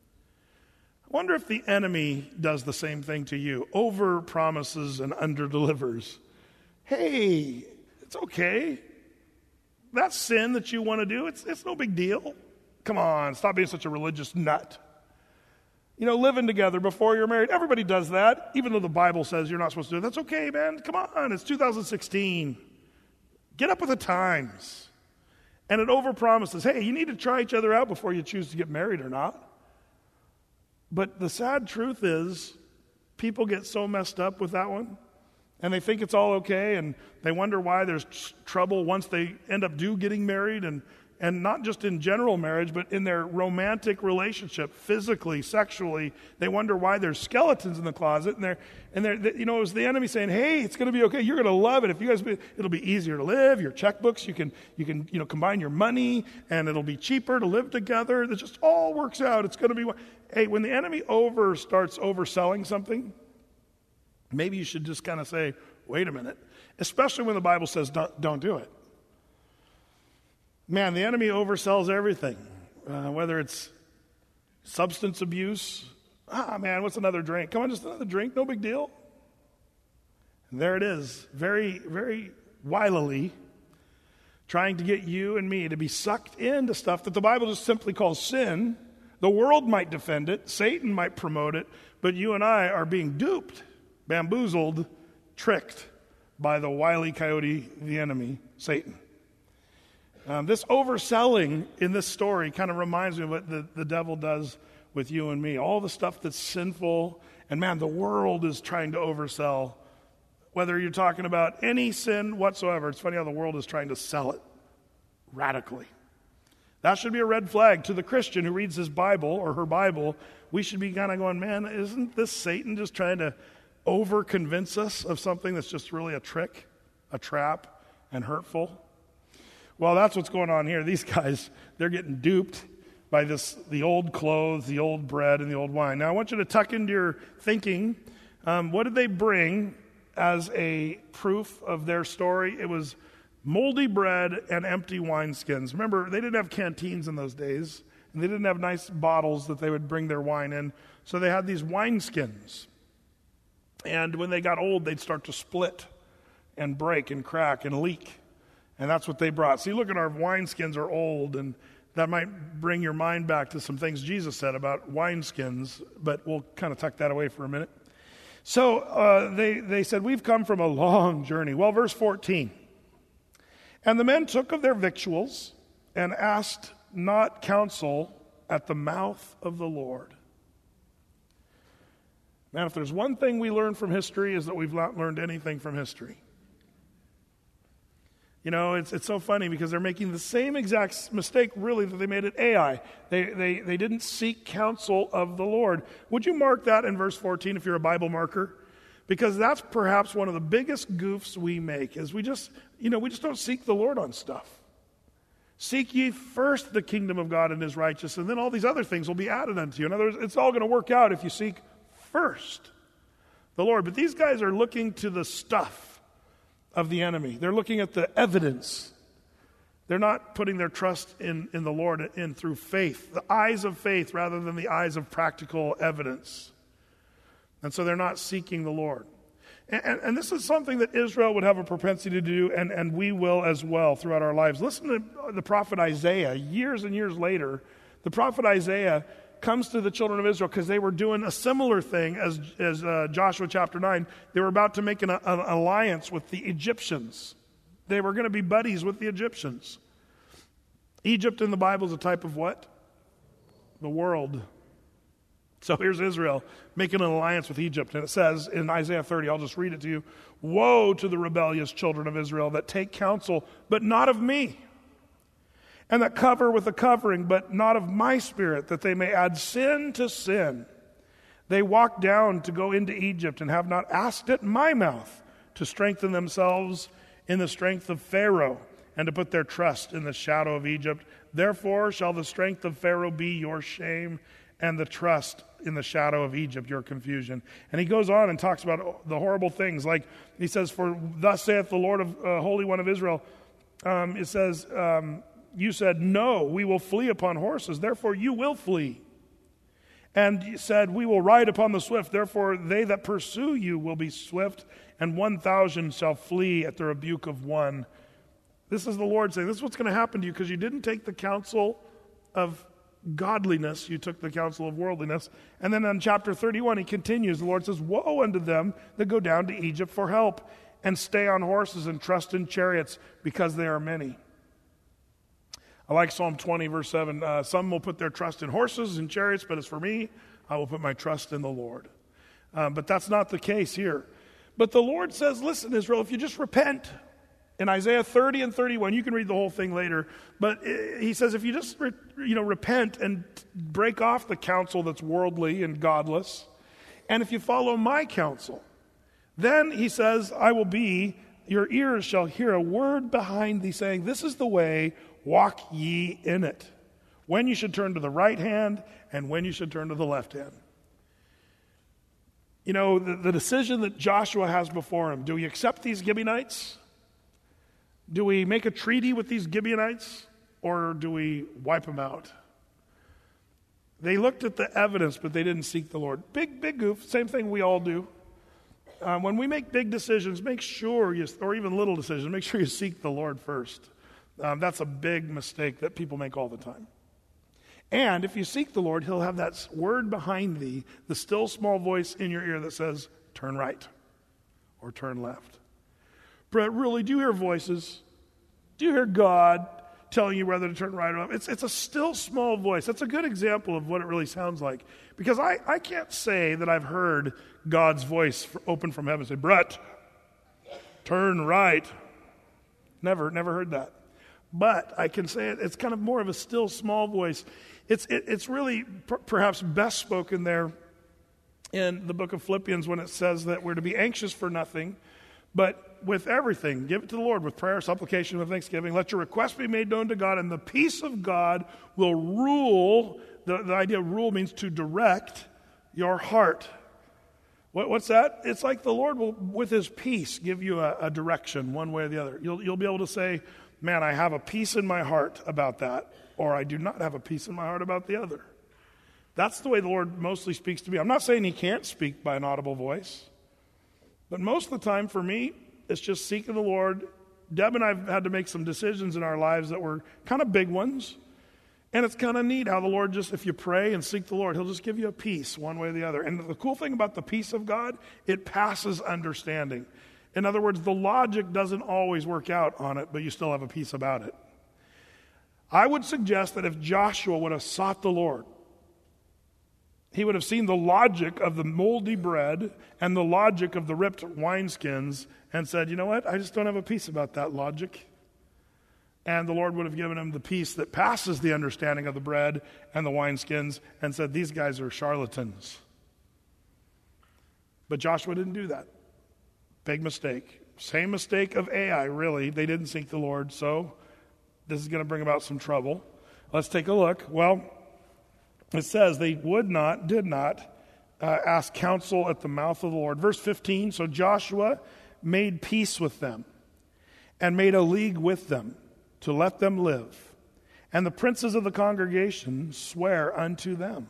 Speaker 2: I wonder if the enemy does the same thing to you, over-promises and under-delivers. Hey, it's okay. That sin that you want to do, it's no big deal. Come on, stop being such a religious nut. You know, living together before you're married, everybody does that, even though the Bible says you're not supposed to do it. That's okay, man. Come on, it's 2016. Get up with the times. And it overpromises, hey, you need to try each other out before you choose to get married or not. But the sad truth is, people get so messed up with that one, and they think it's all okay, and they wonder why there's trouble once they end up getting married, and not just in general marriage, but in their romantic relationship, physically, sexually. They wonder why there's skeletons in the closet, and it was the enemy saying, "Hey, it's going to be okay. You're going to love it. If you guys, it'll be easier to live. Your checkbooks, you can combine your money, and it'll be cheaper to live together. It just all works out. It's going to be." Hey, when the enemy starts overselling something, maybe you should just kind of say, "Wait a minute," especially when the Bible says, "Don't do it." Man, the enemy oversells everything, whether it's substance abuse. Man, what's another drink? Come on, just another drink, no big deal. And there it is, very, very wilily trying to get you and me to be sucked into stuff that the Bible just simply calls sin. The world might defend it, Satan might promote it, but you and I are being duped, bamboozled, tricked by the wily coyote, the enemy, Satan. This overselling in this story kind of reminds me of what the devil does with you and me. All the stuff that's sinful, and man, the world is trying to oversell. Whether you're talking about any sin whatsoever, it's funny how the world is trying to sell it radically. That should be a red flag to the Christian who reads his Bible or her Bible. We should be kind of going, man, isn't this Satan just trying to over-convince us of something that's just really a trick, a trap? and hurtful. Well, that's what's going on here. These guys, they're getting duped by the old clothes, the old bread, and the old wine. Now, I want you to tuck into your thinking, what did they bring as a proof of their story? It was moldy bread and empty wineskins. Remember, they didn't have canteens in those days, and they didn't have nice bottles that they would bring their wine in, so they had these wineskins. And when they got old, they'd start to split and break and crack and leak. And that's what they brought. See, look at our wineskins are old, and that might bring your mind back to some things Jesus said about wineskins, but we'll kind of tuck that away for a minute. So they said, we've come from a long journey. Well, verse 14. And the men took of their victuals and asked not counsel at the mouth of the Lord. Man, if there's one thing we learn from history is that we've not learned anything from history. You know, it's so funny because they're making the same exact mistake, really, that they made at Ai. They didn't seek counsel of the Lord. Would you mark that in verse 14 if you're a Bible marker? Because that's perhaps one of the biggest goofs we make, is we just don't seek the Lord on stuff. Seek ye first the kingdom of God and his righteousness, and then all these other things will be added unto you. In other words, it's all going to work out if you seek first the Lord. But these guys are looking to the stuff of the enemy. They're looking at the evidence. They're not putting their trust in the Lord in through faith, the eyes of faith rather than the eyes of practical evidence. And so they're not seeking the Lord. And this is something that Israel would have a propensity to do, and we will as well throughout our lives. Listen to the prophet Isaiah. Years and years later, the prophet Isaiah comes to the children of Israel because they were doing a similar thing as Joshua chapter 9. They were about to make an alliance with the Egyptians. They were going to be buddies with the Egyptians. Egypt in the Bible is a type of what? The world. So here's Israel making an alliance with Egypt. And it says in Isaiah 30, I'll just read it to you. Woe to the rebellious children of Israel that take counsel, but not of me. And that cover with a covering, but not of my spirit, that they may add sin to sin. They walk down to go into Egypt and have not asked at my mouth to strengthen themselves in the strength of Pharaoh and to put their trust in the shadow of Egypt. Therefore shall the strength of Pharaoh be your shame, and the trust in the shadow of Egypt your confusion. And he goes on and talks about the horrible things. Like he says, for thus saith the Lord of Holy One of Israel. It says, you said, no, we will flee upon horses. Therefore you will flee. And you said, we will ride upon the swift. Therefore they that pursue you will be swift. And 1,000 shall flee at the rebuke of one. This is the Lord saying, this is what's going to happen to you because you didn't take the counsel of godliness, you took the counsel of worldliness. And then in chapter 31, he continues. The Lord says, woe unto them that go down to Egypt for help and stay on horses and trust in chariots because they are many. I like Psalm 20, verse 7. Some will put their trust in horses and chariots, but as for me, I will put my trust in the Lord. But that's not the case here. But the Lord says, listen, Israel, if you just repent, in Isaiah 30 and 31, you can read the whole thing later, but he says if you just repent and break off the counsel that's worldly and godless, and if you follow my counsel, then he says, your ears shall hear a word behind thee saying, this is the way, walk ye in it. When you should turn to the right hand and when you should turn to the left hand. You know, the decision that Joshua has before him, do we accept these Gibeonites? Do we make a treaty with these Gibeonites, or do we wipe them out? They looked at the evidence, but they didn't seek the Lord. Big goof, same thing we all do. When we make big decisions, make sure or even little decisions, make sure you seek the Lord first. That's a big mistake that people make all the time. And if you seek the Lord, he'll have that word behind thee, the still small voice in your ear that says, turn right or turn left. Brett, really, do you hear voices? Do you hear God telling you whether to turn right or left? It's a still small voice. That's a good example of what it really sounds like. Because I can't say that I've heard God's voice open from heaven say, Brett, turn right. Never heard that. But I can say it's kind of more of a still small voice. It's really perhaps best spoken there in the book of Philippians when it says that we're to be anxious for nothing, but with everything, give it to the Lord with prayer, supplication, with thanksgiving. Let your requests be made known to God, and the peace of God will rule. The idea of rule means to direct your heart. What's that? It's like the Lord will, with his peace, give you a direction one way or the other. You'll be able to say, man, I have a peace in my heart about that, or I do not have a peace in my heart about the other. That's the way the Lord mostly speaks to me. I'm not saying he can't speak by an audible voice, but most of the time for me, it's just seeking the Lord. Deb and I have had to make some decisions in our lives that were kind of big ones. And it's kind of neat how the Lord just, if you pray and seek the Lord, he'll just give you a peace one way or the other. And the cool thing about the peace of God, it passes understanding. In other words, the logic doesn't always work out on it, but you still have a peace about it. I would suggest that if Joshua would have sought the Lord, he would have seen the logic of the moldy bread and the logic of the ripped wineskins and said, you know what, I just don't have a peace about that logic. And the Lord would have given him the peace that passes the understanding of the bread and the wineskins and said, these guys are charlatans. But Joshua didn't do that. Big mistake. Same mistake of Ai, really. They didn't seek the Lord, so this is going to bring about some trouble. Let's take a look. Well, it says they did not ask counsel at the mouth of the Lord. Verse 15, so Joshua made peace with them and made a league with them, to let them live. And the princes of the congregation swear unto them.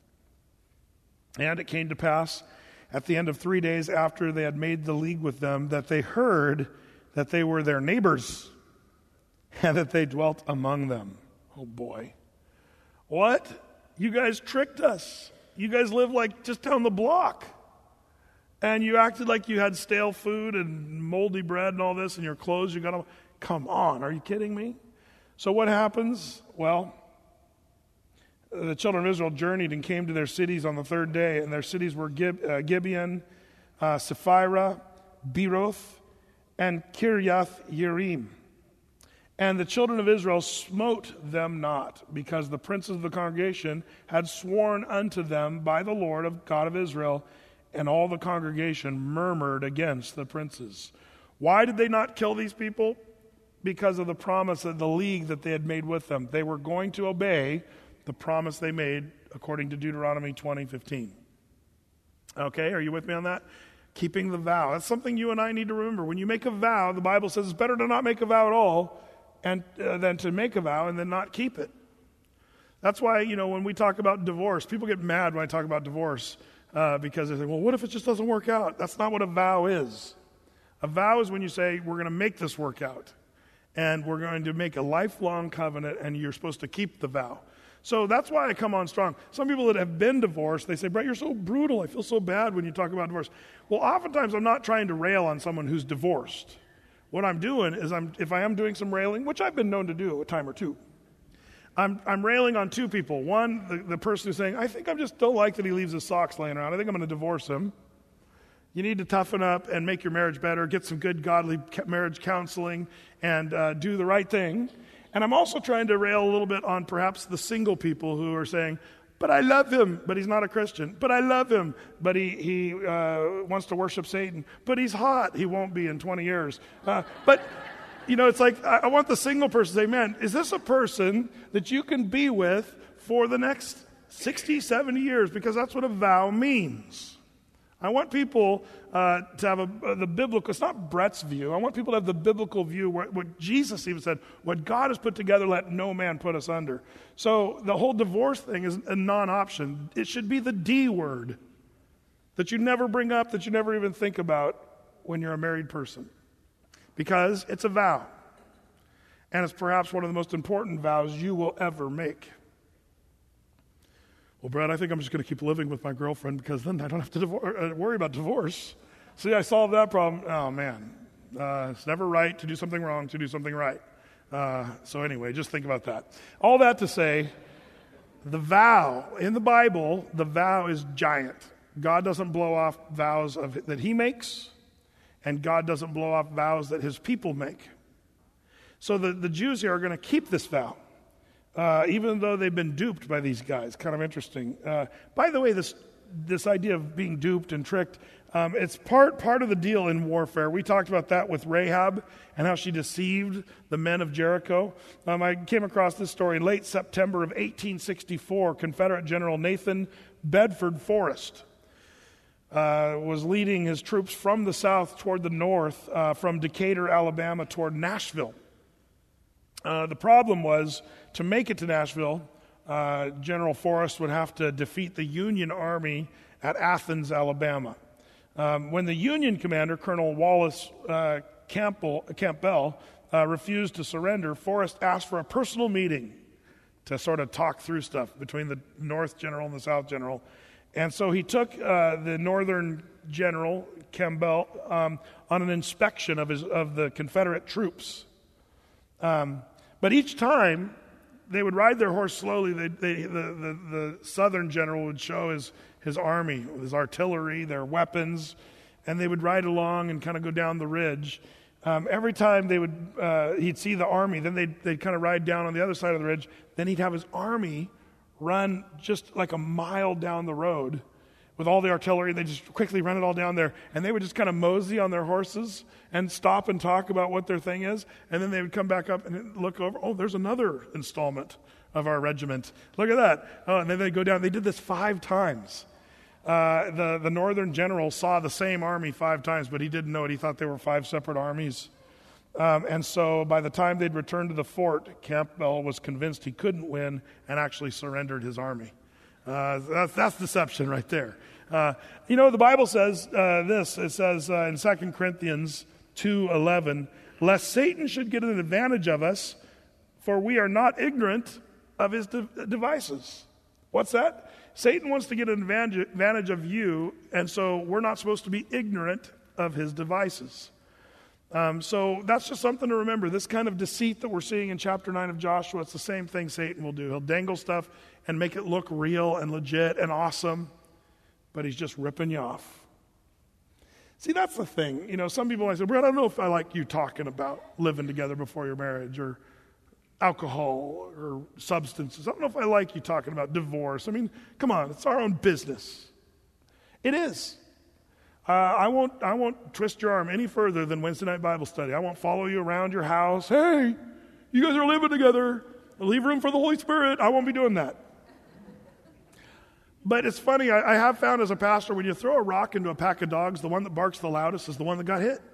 Speaker 2: And it came to pass at the end of 3 days after they had made the league with them, that they heard that they were their neighbors and that they dwelt among them. Oh boy. What? You guys tricked us. You guys live like just down the block. And you acted like you had stale food and moldy bread and all this, and your clothes, you got them. Come on, are you kidding me? So what happens? Well, the children of Israel journeyed and came to their cities on the third day, and their cities were Gibeon, Sephirah, Beeroth, and Kiriath Yearim. And the children of Israel smote them not, because the princes of the congregation had sworn unto them by the Lord of God of Israel, and all the congregation murmured against the princes. Why did they not kill these people? Because of the promise of the league that they had made with them. They were going to obey the promise they made according to Deuteronomy 20:15. Okay, are you with me on that? Keeping the vow. That's something you and I need to remember. When you make a vow, the Bible says it's better to not make a vow at all and than to make a vow and then not keep it. That's why, when we talk about divorce, people get mad when I talk about divorce because they say, well, what if it just doesn't work out? That's not what a vow is. A vow is when you say, we're going to make this work out. And we're going to make a lifelong covenant, and you're supposed to keep the vow. So that's why I come on strong. Some people that have been divorced, they say, Brett, you're so brutal. I feel so bad when you talk about divorce. Well, oftentimes I'm not trying to rail on someone who's divorced. What I'm doing is, if I am doing some railing, which I've been known to do a time or two, I'm railing on two people. One, the person who's saying, I think I just don't like that he leaves his socks laying around. I think I'm going to divorce him. You need to toughen up and make your marriage better, get some good godly marriage counseling, and do the right thing. And I'm also trying to rail a little bit on perhaps the single people who are saying, but I love him, but he's not a Christian. But I love him, but he wants to worship Satan. But he's hot. He won't be in 20 years. But, it's like I want the single person to say, man, is this a person that you can be with for the next 60, 70 years? Because that's what a vow means. I want people to have the biblical, it's not Brett's view. I want people to have the biblical view, what Jesus even said, what God has put together, let no man put us under. So the whole divorce thing is a non-option. It should be the D word that you never bring up, that you never even think about when you're a married person. Because it's a vow. And it's perhaps one of the most important vows you will ever make. Well, Brad, I think I'm just going to keep living with my girlfriend because then I don't have to worry about divorce. See, I solved that problem. Oh, man. It's never right to do something wrong to do something right. So anyway, just think about that. All that to say, the vow, in the Bible, the vow is giant. God doesn't blow off vows that he makes, and God doesn't blow off vows that his people make. So the Jews here are going to keep this vow. Even though they've been duped by these guys. Kind of interesting. By the way, this this idea of being duped and tricked. It's part of the deal in warfare. We talked about that with Rahab and how she deceived the men of Jericho. I came across this story in late September of 1864. Confederate General Nathan Bedford Forrest was leading his troops from the south toward the north, from Decatur, Alabama, toward Nashville. The problem was, to make it to Nashville, General Forrest would have to defeat the Union Army at Athens, Alabama. When the Union commander, Colonel Wallace Campbell, refused to surrender, Forrest asked for a personal meeting to sort of talk through stuff between the North General and the South General. And so he took the Northern General, Campbell, on an inspection of the Confederate troops. But each time they would ride their horse slowly, the Southern General would show his army, his artillery, their weapons, and they would ride along and kind of go down the ridge. Every time he'd see the army, then they'd kind of ride down on the other side of the ridge. Then he'd have his army run just like a mile down the road with all the artillery. They just quickly run it all down there, and they would just kind of mosey on their horses and stop and talk about what their thing is, and then they would come back up and look over. Oh, there's another installment of our regiment. Look at that. Oh, and then they'd go down. They did this 5 times. The Northern General saw the same army 5 times, but he didn't know it. He thought they were 5 separate armies. And so by the time they'd returned to the fort, Campbell was convinced he couldn't win and actually surrendered his army. That's deception right there. The Bible says this. It says in 2 Corinthians 2:11, lest Satan should get an advantage of us, for we are not ignorant of his devices. What's that? Satan wants to get an advantage of you, and so we're not supposed to be ignorant of his devices. So that's just something to remember. This kind of deceit that we're seeing in chapter 9 of Joshua, it's the same thing Satan will do. He'll dangle stuff and make it look real and legit and awesome, but he's just ripping you off. See, that's the thing. Some people might say, Brett, I don't know if I like you talking about living together before your marriage, or alcohol or substances. I don't know if I like you talking about divorce. I mean, come on, it's our own business. It is. I won't twist your arm any further than Wednesday night Bible study. I won't follow you around your house. Hey, you guys are living together. Leave room for the Holy Spirit. I won't be doing that. But it's funny, I have found as a pastor, when you throw a rock into a pack of dogs, the one that barks the loudest is the one that got hit.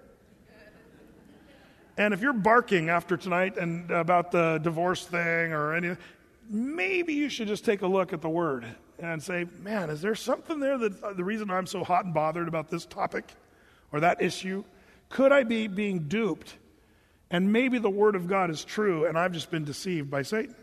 Speaker 2: And if you're barking after tonight and about the divorce thing or anything, maybe you should just take a look at the Word and say, man, is there something there that the reason I'm so hot and bothered about this topic or that issue? Could I be being duped? And maybe the Word of God is true and I've just been deceived by Satan.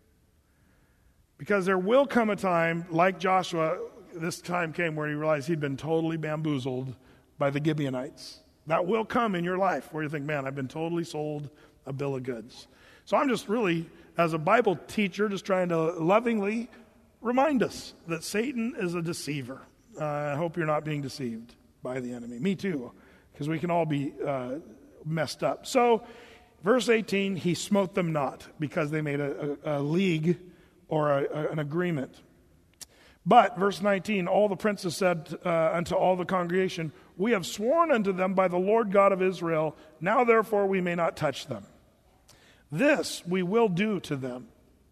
Speaker 2: Because there will come a time, like Joshua, this time came where he realized he'd been totally bamboozled by the Gibeonites. That will come in your life where you think, man, I've been totally sold a bill of goods. So I'm just really, as a Bible teacher, just trying to lovingly remind us that Satan is a deceiver. I hope you're not being deceived by the enemy. Me too, because we can all be messed up. So, verse 18, he smote them not because they made a league or an agreement. But, verse 19, all the princes said unto all the congregation, we have sworn unto them by the Lord God of Israel, now therefore we may not touch them. This we will do to them.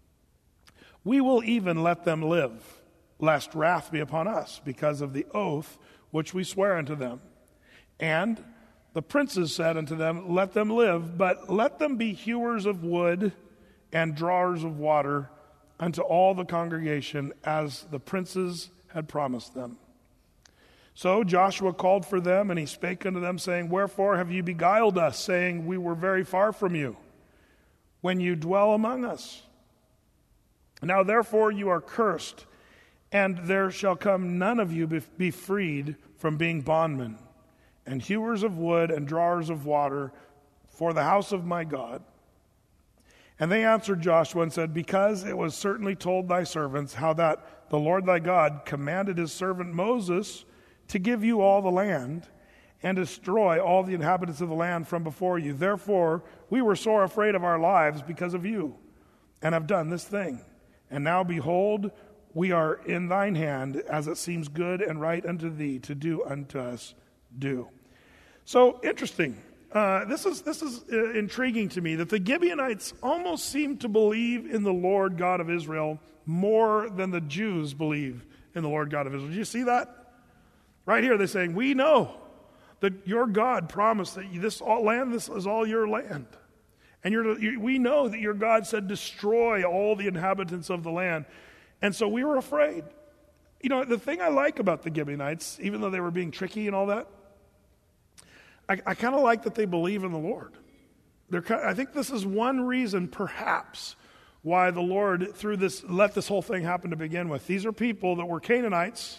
Speaker 2: We will even let them live, lest wrath be upon us, because of the oath which we swear unto them. And the princes said unto them, let them live, but let them be hewers of wood and drawers of water unto all the congregation, as the princes had promised them. So Joshua called for them, and he spake unto them, saying, wherefore have you beguiled us, saying, we were very far from you, when you dwell among us? Now therefore you are cursed, and there shall come none of you be freed from being bondmen, and hewers of wood and drawers of water for the house of my God. And they answered Joshua and said, because it was certainly told thy servants how that the Lord thy God commanded his servant Moses to give you all the land and destroy all the inhabitants of the land from before you. Therefore we were sore afraid of our lives because of you, and have done this thing. And now behold, we are in thine hand, as it seems good and right unto thee to do unto us, do. So interesting. This is intriguing to me that the Gibeonites almost seem to believe in the Lord God of Israel more than the Jews believe in the Lord God of Israel. Do you see that? Right here they're saying, we know that your God promised that this is all your land. And we know that your God said, destroy all the inhabitants of the land. And so we were afraid. You know, the thing I like about the Gibeonites, even though they were being tricky and all that, I kind of like that they believe in the Lord. I think this is one reason, perhaps, why the Lord let this whole thing happen to begin with. These are people that were Canaanites.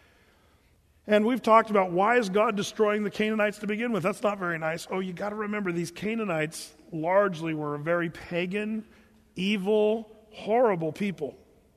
Speaker 2: And we've talked about why is God destroying the Canaanites to begin with? That's not very nice. Oh, you got to remember these Canaanites largely were a very pagan, evil, horrible people.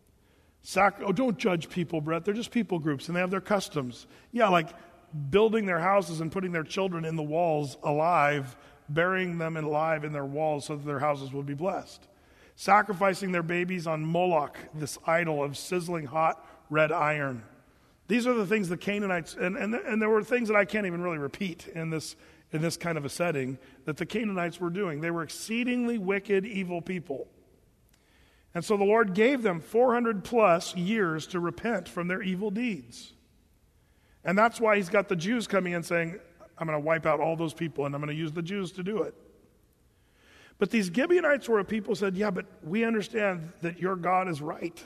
Speaker 2: Don't judge people, Brett. They're just people groups, and they have their customs. Yeah, like building their houses and putting their children in the walls alive, burying them alive in their walls so that their houses would be blessed. Sacrificing their babies on Moloch, this idol of sizzling hot red iron. These are the things the Canaanites, and there were things that I can't even really repeat in this kind of a setting that the Canaanites were doing. They were exceedingly wicked, evil people. And so the Lord gave them 400 plus years to repent from their evil deeds. And that's why he's got the Jews coming in saying, I'm going to wipe out all those people and I'm going to use the Jews to do it. But these Gibeonites were a people who said, yeah, but we understand that your God is right.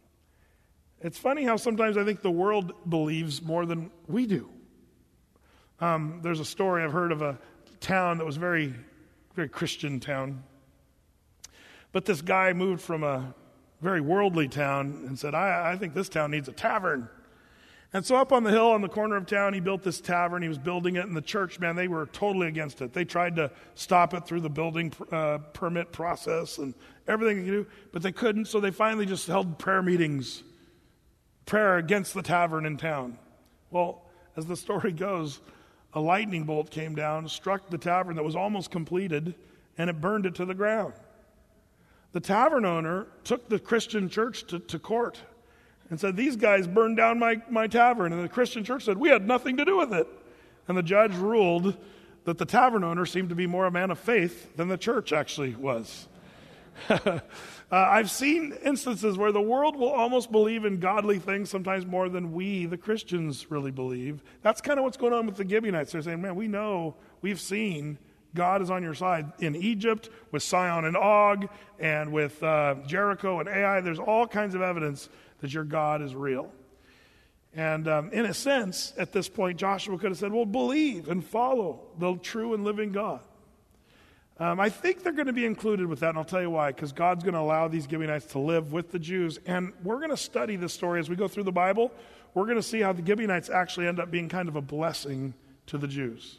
Speaker 2: It's funny how sometimes I think the world believes more than we do. There's a story I've heard of a town that was very, very Christian town. But this guy moved from a very worldly town and said, I think this town needs a tavern. And so up on the hill on the corner of town, he built this tavern. He was building it, and the church, man, they were totally against it. They tried to stop it through the building permit process and everything they could do, but they couldn't, so they finally just held prayer meetings, prayer against the tavern in town. Well, as the story goes, a lightning bolt came down, struck the tavern that was almost completed, and it burned it to the ground. The tavern owner took the Christian church to court and said, these guys burned down my tavern. And the Christian church said, we had nothing to do with it. And the judge ruled that the tavern owner seemed to be more a man of faith than the church actually was. I've seen instances where the world will almost believe in godly things sometimes more than we, the Christians, really believe. That's kind of what's going on with the Gibeonites. They're saying, man, we know, we've seen God is on your side. In Egypt, with Sihon and Og, and with Jericho and Ai, there's all kinds of evidence that your God is real. And in a sense, at this point, Joshua could have said, well, believe and follow the true and living God. I think they're going to be included with that, and I'll tell you why, because God's going to allow these Gibeonites to live with the Jews. And we're going to study this story as we go through the Bible. We're going to see how the Gibeonites actually end up being kind of a blessing to the Jews.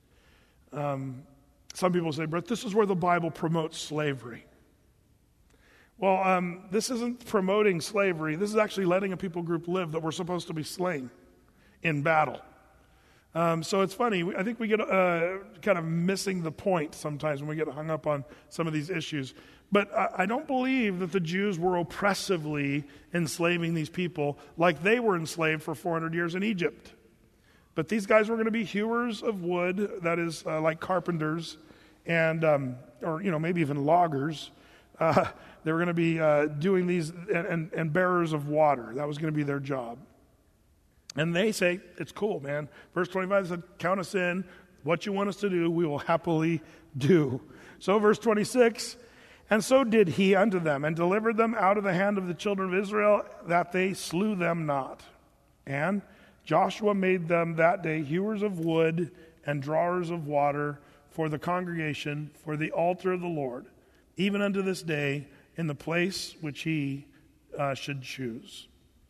Speaker 2: Some people say, Brett, this is where the Bible promotes slavery. Well, this isn't promoting slavery. This is actually letting a people group live that were supposed to be slain in battle. So it's funny. I think we get kind of missing the point sometimes when we get hung up on some of these issues. But I don't believe that the Jews were oppressively enslaving these people like they were enslaved for 400 years in Egypt. But these guys were going to be hewers of wood, that is, like carpenters, and or maybe even loggers. They were going to be doing these and bearers of water. That was going to be their job. And they say, it's cool, man. Verse 25 said, count us in. What you want us to do, we will happily do. So verse 26, and so did he unto them, and delivered them out of the hand of the children of Israel, that they slew them not. And Joshua made them that day hewers of wood and drawers of water for the congregation, for the altar of the Lord, even unto this day, in the place which he should choose.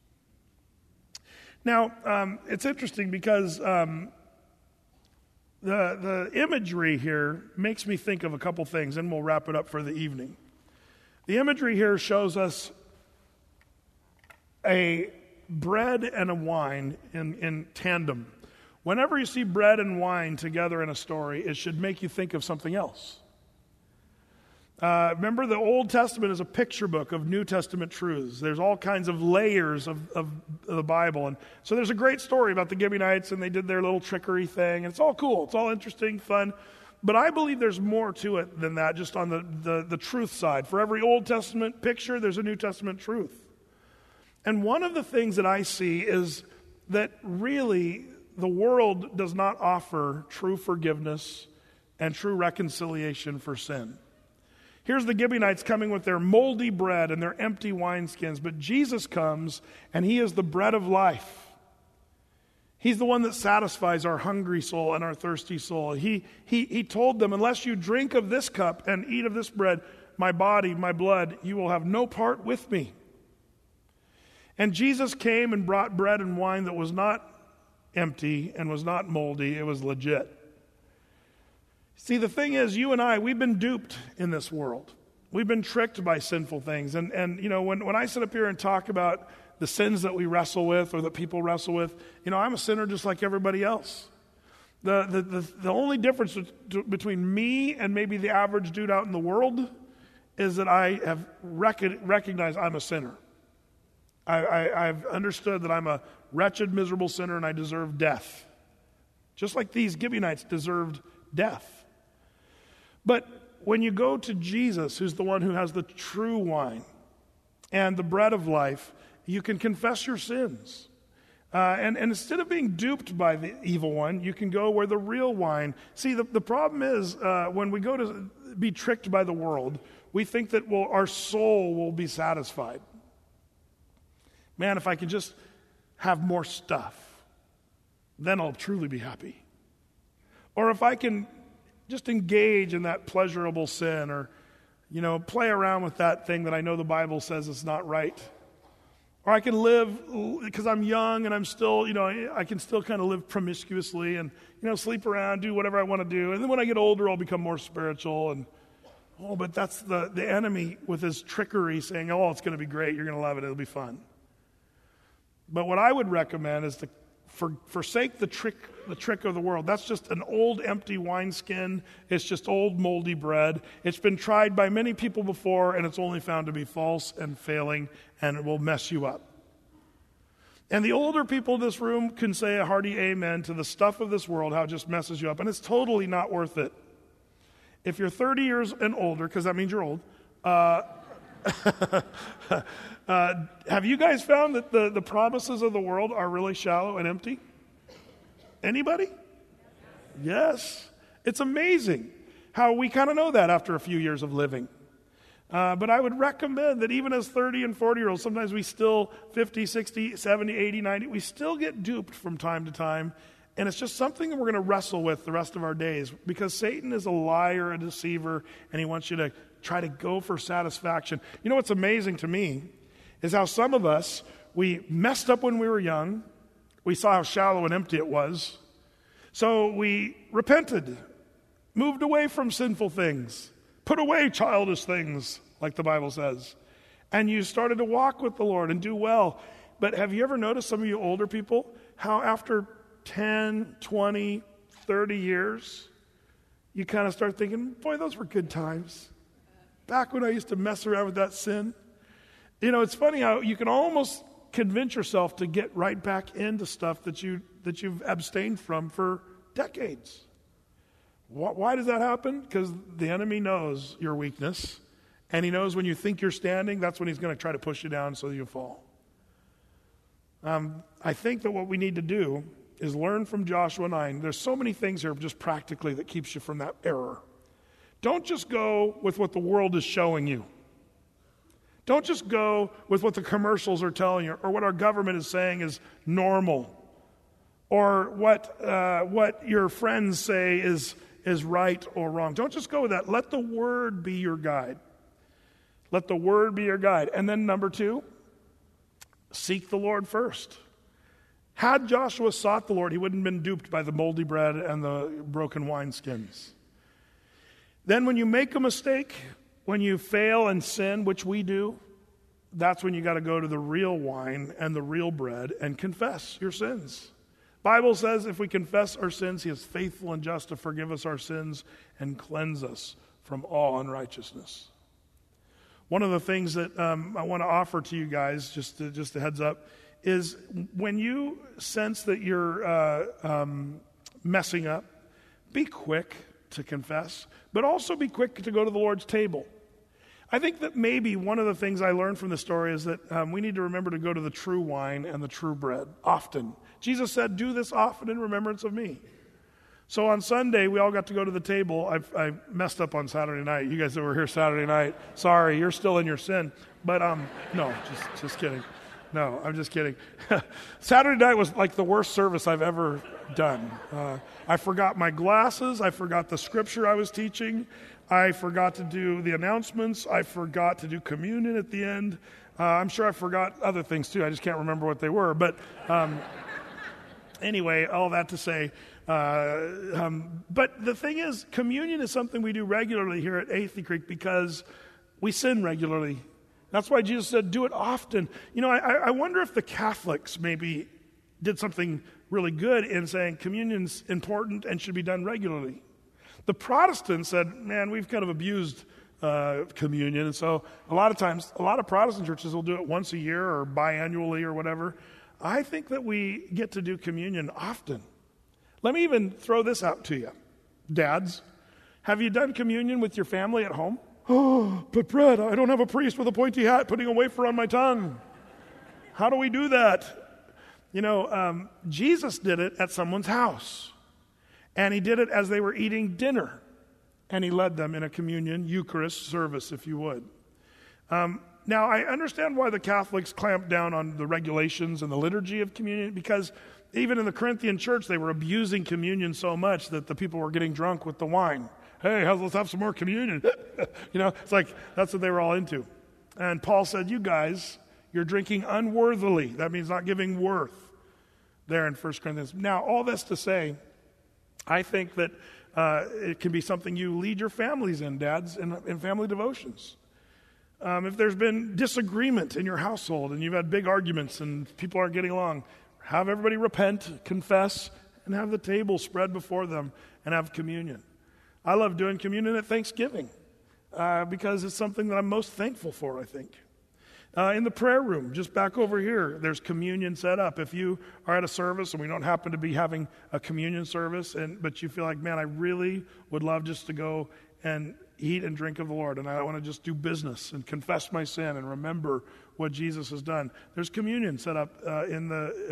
Speaker 2: Now, it's interesting because the imagery here makes me think of a couple things, and we'll wrap it up for the evening. The imagery here shows us a bread and a wine in tandem. Whenever you see bread and wine together in a story, it should make you think of something else. Remember, the Old Testament is a picture book of New Testament truths. There's all kinds of layers of the Bible. And so there's a great story about the Gibeonites, and they did their little trickery thing. And it's all cool. It's all interesting, fun. But I believe there's more to it than that, just on the truth side. For every Old Testament picture, there's a New Testament truth. And one of the things that I see is that really the world does not offer true forgiveness and true reconciliation for sin. Here's the Gibeonites coming with their moldy bread and their empty wineskins, but Jesus comes and he is the bread of life. He's the one that satisfies our hungry soul and our thirsty soul. He told them, unless you drink of this cup and eat of this bread, my body, my blood, you will have no part with me. And Jesus came and brought bread and wine that was not empty and was not moldy. It was legit. See, the thing is, you and I, we've been duped in this world. We've been tricked by sinful things. And you know, when I sit up here and talk about the sins that we wrestle with or that people wrestle with, you know, I'm a sinner just like everybody else. The only difference between me and maybe the average dude out in the world is that I have recognized I'm a sinner. I've understood that I'm a wretched, miserable sinner and I deserve death. Just like these Gibeonites deserved death. But when you go to Jesus, who's the one who has the true wine and the bread of life, you can confess your sins. And instead of being duped by the evil one, you can go where the real wine. See, the problem is when we go to be tricked by the world, we think that our soul will be satisfied. Man, if I could just have more stuff, then I'll truly be happy. Or if I can just engage in that pleasurable sin or, you know, play around with that thing that I know the Bible says is not right. Or I can live, because I'm young and I'm still, you know, I can still kind of live promiscuously and, you know, sleep around, do whatever I want to do. And then when I get older, I'll become more spiritual. And, but that's the enemy with his trickery saying, oh, it's going to be great. You're going to love it. It'll be fun. But what I would recommend is to forsake the trick of the world. That's just an old empty wineskin. It's just old moldy bread. It's been tried by many people before, and it's only found to be false and failing, and it will mess you up. And the older people in this room can say a hearty amen to the stuff of this world, how it just messes you up, and it's totally not worth it. If you're 30 years and older, because that means you're old, have you guys found that the promises of the world are really shallow and empty? Anybody? Yes. It's amazing how we kind of know that after a few years of living. But I would recommend that even as 30 and 40-year-olds, sometimes we still, 50, 60, 70, 80, 90, we still get duped from time to time. And it's just something that we're going to wrestle with the rest of our days because Satan is a liar, a deceiver, and he wants you to try to go for satisfaction. You know what's amazing to me is how some of us, we messed up when we were young. We saw how shallow and empty it was. So we repented, moved away from sinful things, put away childish things, like the Bible says. And you started to walk with the Lord and do well. But have you ever noticed, some of you older people, how after 10, 20, 30 years, you kind of start thinking, boy, those were good times. Back when I used to mess around with that sin. You know, it's funny how you can almost convince yourself to get right back into stuff that you've abstained from for decades. Why does that happen? Because the enemy knows your weakness, and he knows when you think you're standing, that's when he's going to try to push you down so that you fall. I think that what we need to do is learn from Joshua 9. There's so many things here just practically that keeps you from that error. Don't just go with what the world is showing you. Don't just go with what the commercials are telling you or what our government is saying is normal or what your friends say is right or wrong. Don't just go with that. Let the Word be your guide. Let the Word be your guide. And then number 2, seek the Lord first. Had Joshua sought the Lord, he wouldn't have been duped by the moldy bread and the broken wineskins. Then when you make a mistake, when you fail and sin, which we do, that's when you got to go to the real wine and the real bread and confess your sins. Bible says if we confess our sins, he is faithful and just to forgive us our sins and cleanse us from all unrighteousness. One of the things that I want to offer to you guys, just a heads up, is when you sense that you're messing up, be quick to confess, but also be quick to go to the Lord's table. I think that maybe one of the things I learned from the story is that we need to remember to go to the true wine and the true bread often. Jesus said, do this often in remembrance of me. So on Sunday, we all got to go to the table. I messed up on Saturday night. You guys that were here Saturday night, sorry, you're still in your sin. But no, just kidding. No, I'm just kidding. Saturday night was like the worst service I've ever done. I forgot my glasses. I forgot the scripture I was teaching. I forgot to do the announcements. I forgot to do communion at the end. I'm sure I forgot other things too. I just can't remember what they were. But anyway, all that to say, but the thing is, communion is something we do regularly here at Athey Creek because we sin regularly. That's why Jesus said, do it often. You know, I wonder if the Catholics maybe did something really good in saying communion's important and should be done regularly. The Protestants said, man, we've kind of abused communion. And so a lot of times, a lot of Protestant churches will do it once a year or biannually or whatever. I think that we get to do communion often. Let me even throw this out to you. Dads, have you done communion with your family at home? Oh, but Brett, I don't have a priest with a pointy hat putting a wafer on my tongue. How do we do that? You know, Jesus did it at someone's house. And he did it as they were eating dinner. And he led them in a communion, Eucharist service, if you would. Now, I understand why the Catholics clamped down on the regulations and the liturgy of communion, because even in the Corinthian church, they were abusing communion so much that the people were getting drunk with the wine. Hey, let's have some more communion. You know, it's like that's what they were all into. And Paul said, you guys, you're drinking unworthily. That means not giving worth there in 1 Corinthians. Now, all this to say, I think that it can be something you lead your families in, dads, in family devotions. If there's been disagreement in your household and you've had big arguments and people aren't getting along, have everybody repent, confess, and have the table spread before them and have communion. I love doing communion at Thanksgiving because it's something that I'm most thankful for, I think. In the prayer room, just back over here, there's communion set up. If you are at a service and we don't happen to be having a communion service, but you feel like, man, I really would love just to go and eat and drink of the Lord, and I want to just do business and confess my sin and remember what Jesus has done. There's communion set up in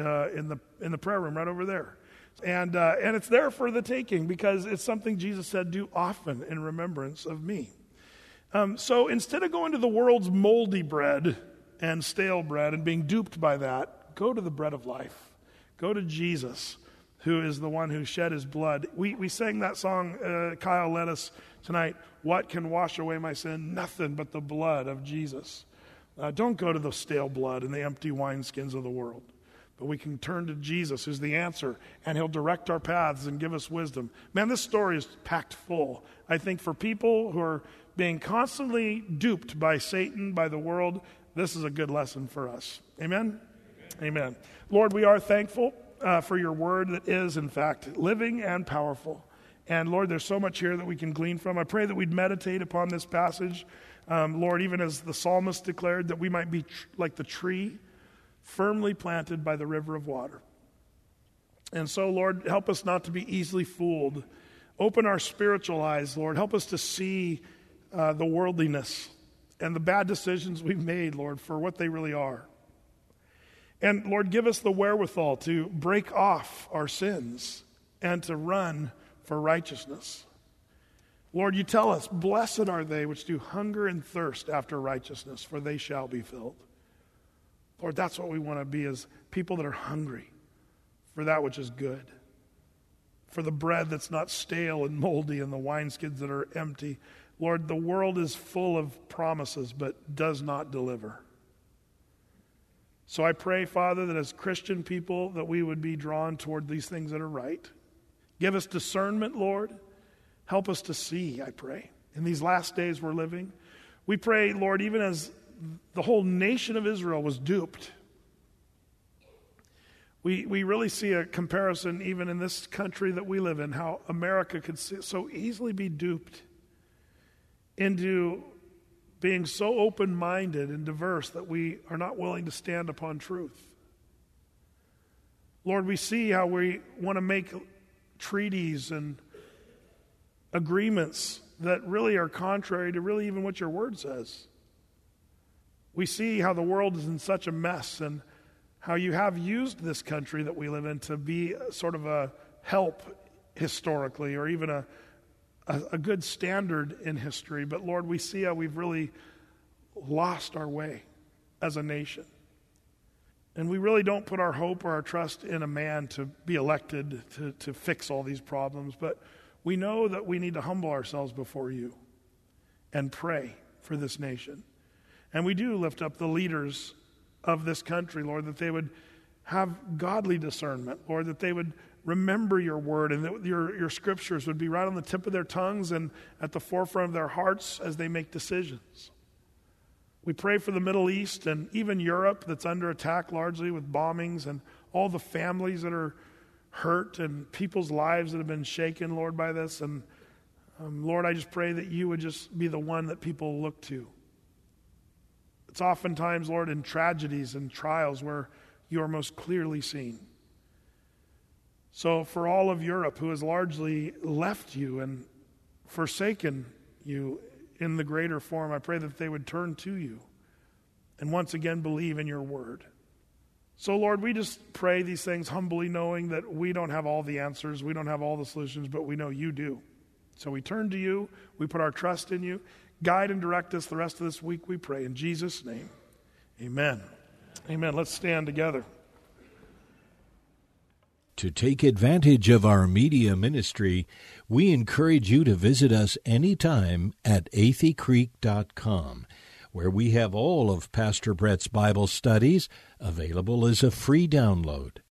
Speaker 2: the prayer room right over there. And it's there for the taking because it's something Jesus said, do often in remembrance of me. So instead of going to the world's moldy bread and stale bread and being duped by that, go to the bread of life. Go to Jesus, who is the one who shed his blood. We sang that song, Kyle led us tonight, what can wash away my sin? Nothing but the blood of Jesus. Don't go to the stale blood and the empty wineskins of the world. But we can turn to Jesus, who's the answer, and he'll direct our paths and give us wisdom. Man, this story is packed full. I think for people who are being constantly duped by Satan, by the world, this is a good lesson for us. Amen? Amen. Lord, we are thankful for your word that is, in fact, living and powerful. And Lord, there's so much here that we can glean from. I pray that we'd meditate upon this passage. Lord, even as the psalmist declared, that we might be like the tree firmly planted by the river of water. And so, Lord, help us not to be easily fooled. Open our spiritual eyes, Lord. Help us to see the worldliness and the bad decisions we've made, Lord, for what they really are. And, Lord, give us the wherewithal to break off our sins and to run for righteousness. Lord, you tell us, blessed are they which do hunger and thirst after righteousness, for they shall be filled. Lord, that's what we want to be, as people that are hungry for that which is good, for the bread that's not stale and moldy and the wineskins that are empty. Lord, the world is full of promises but does not deliver. So I pray, Father, that as Christian people that we would be drawn toward these things that are right. Give us discernment, Lord. Help us to see, I pray, in these last days we're living. We pray, Lord, even as the whole nation of Israel was duped. We really see a comparison even in this country that we live in, how America could so easily be duped. into being so open-minded and diverse that we are not willing to stand upon truth. Lord, we see how we want to make treaties and agreements that really are contrary to really even what your word says. We see how the world is in such a mess and how you have used this country that we live in to be sort of a help historically, or even a good standard in history. But Lord, we see how we've really lost our way as a nation. And we really don't put our hope or our trust in a man to be elected to fix all these problems. But we know that we need to humble ourselves before you and pray for this nation. And we do lift up the leaders of this country, Lord, that they would have godly discernment, Lord, that they would remember your word, and that your scriptures would be right on the tip of their tongues and at the forefront of their hearts as they make decisions. We pray for the Middle East and even Europe that's under attack largely with bombings, and all the families that are hurt and people's lives that have been shaken, Lord, by this. And Lord, I just pray that you would just be the one that people look to. It's oftentimes, Lord, in tragedies and trials where you are most clearly seen. So for all of Europe who has largely left you and forsaken you in the greater form, I pray that they would turn to you and once again believe in your word. So Lord, we just pray these things humbly, knowing that we don't have all the answers, we don't have all the solutions, but we know you do. So we turn to you, we put our trust in you. Guide and direct us the rest of this week, we pray. In Jesus' name, amen. Amen. Let's stand together.
Speaker 1: To take advantage of our media ministry, we encourage you to visit us anytime at atheycreek.com, where we have all of Pastor Brett's Bible studies available as a free download.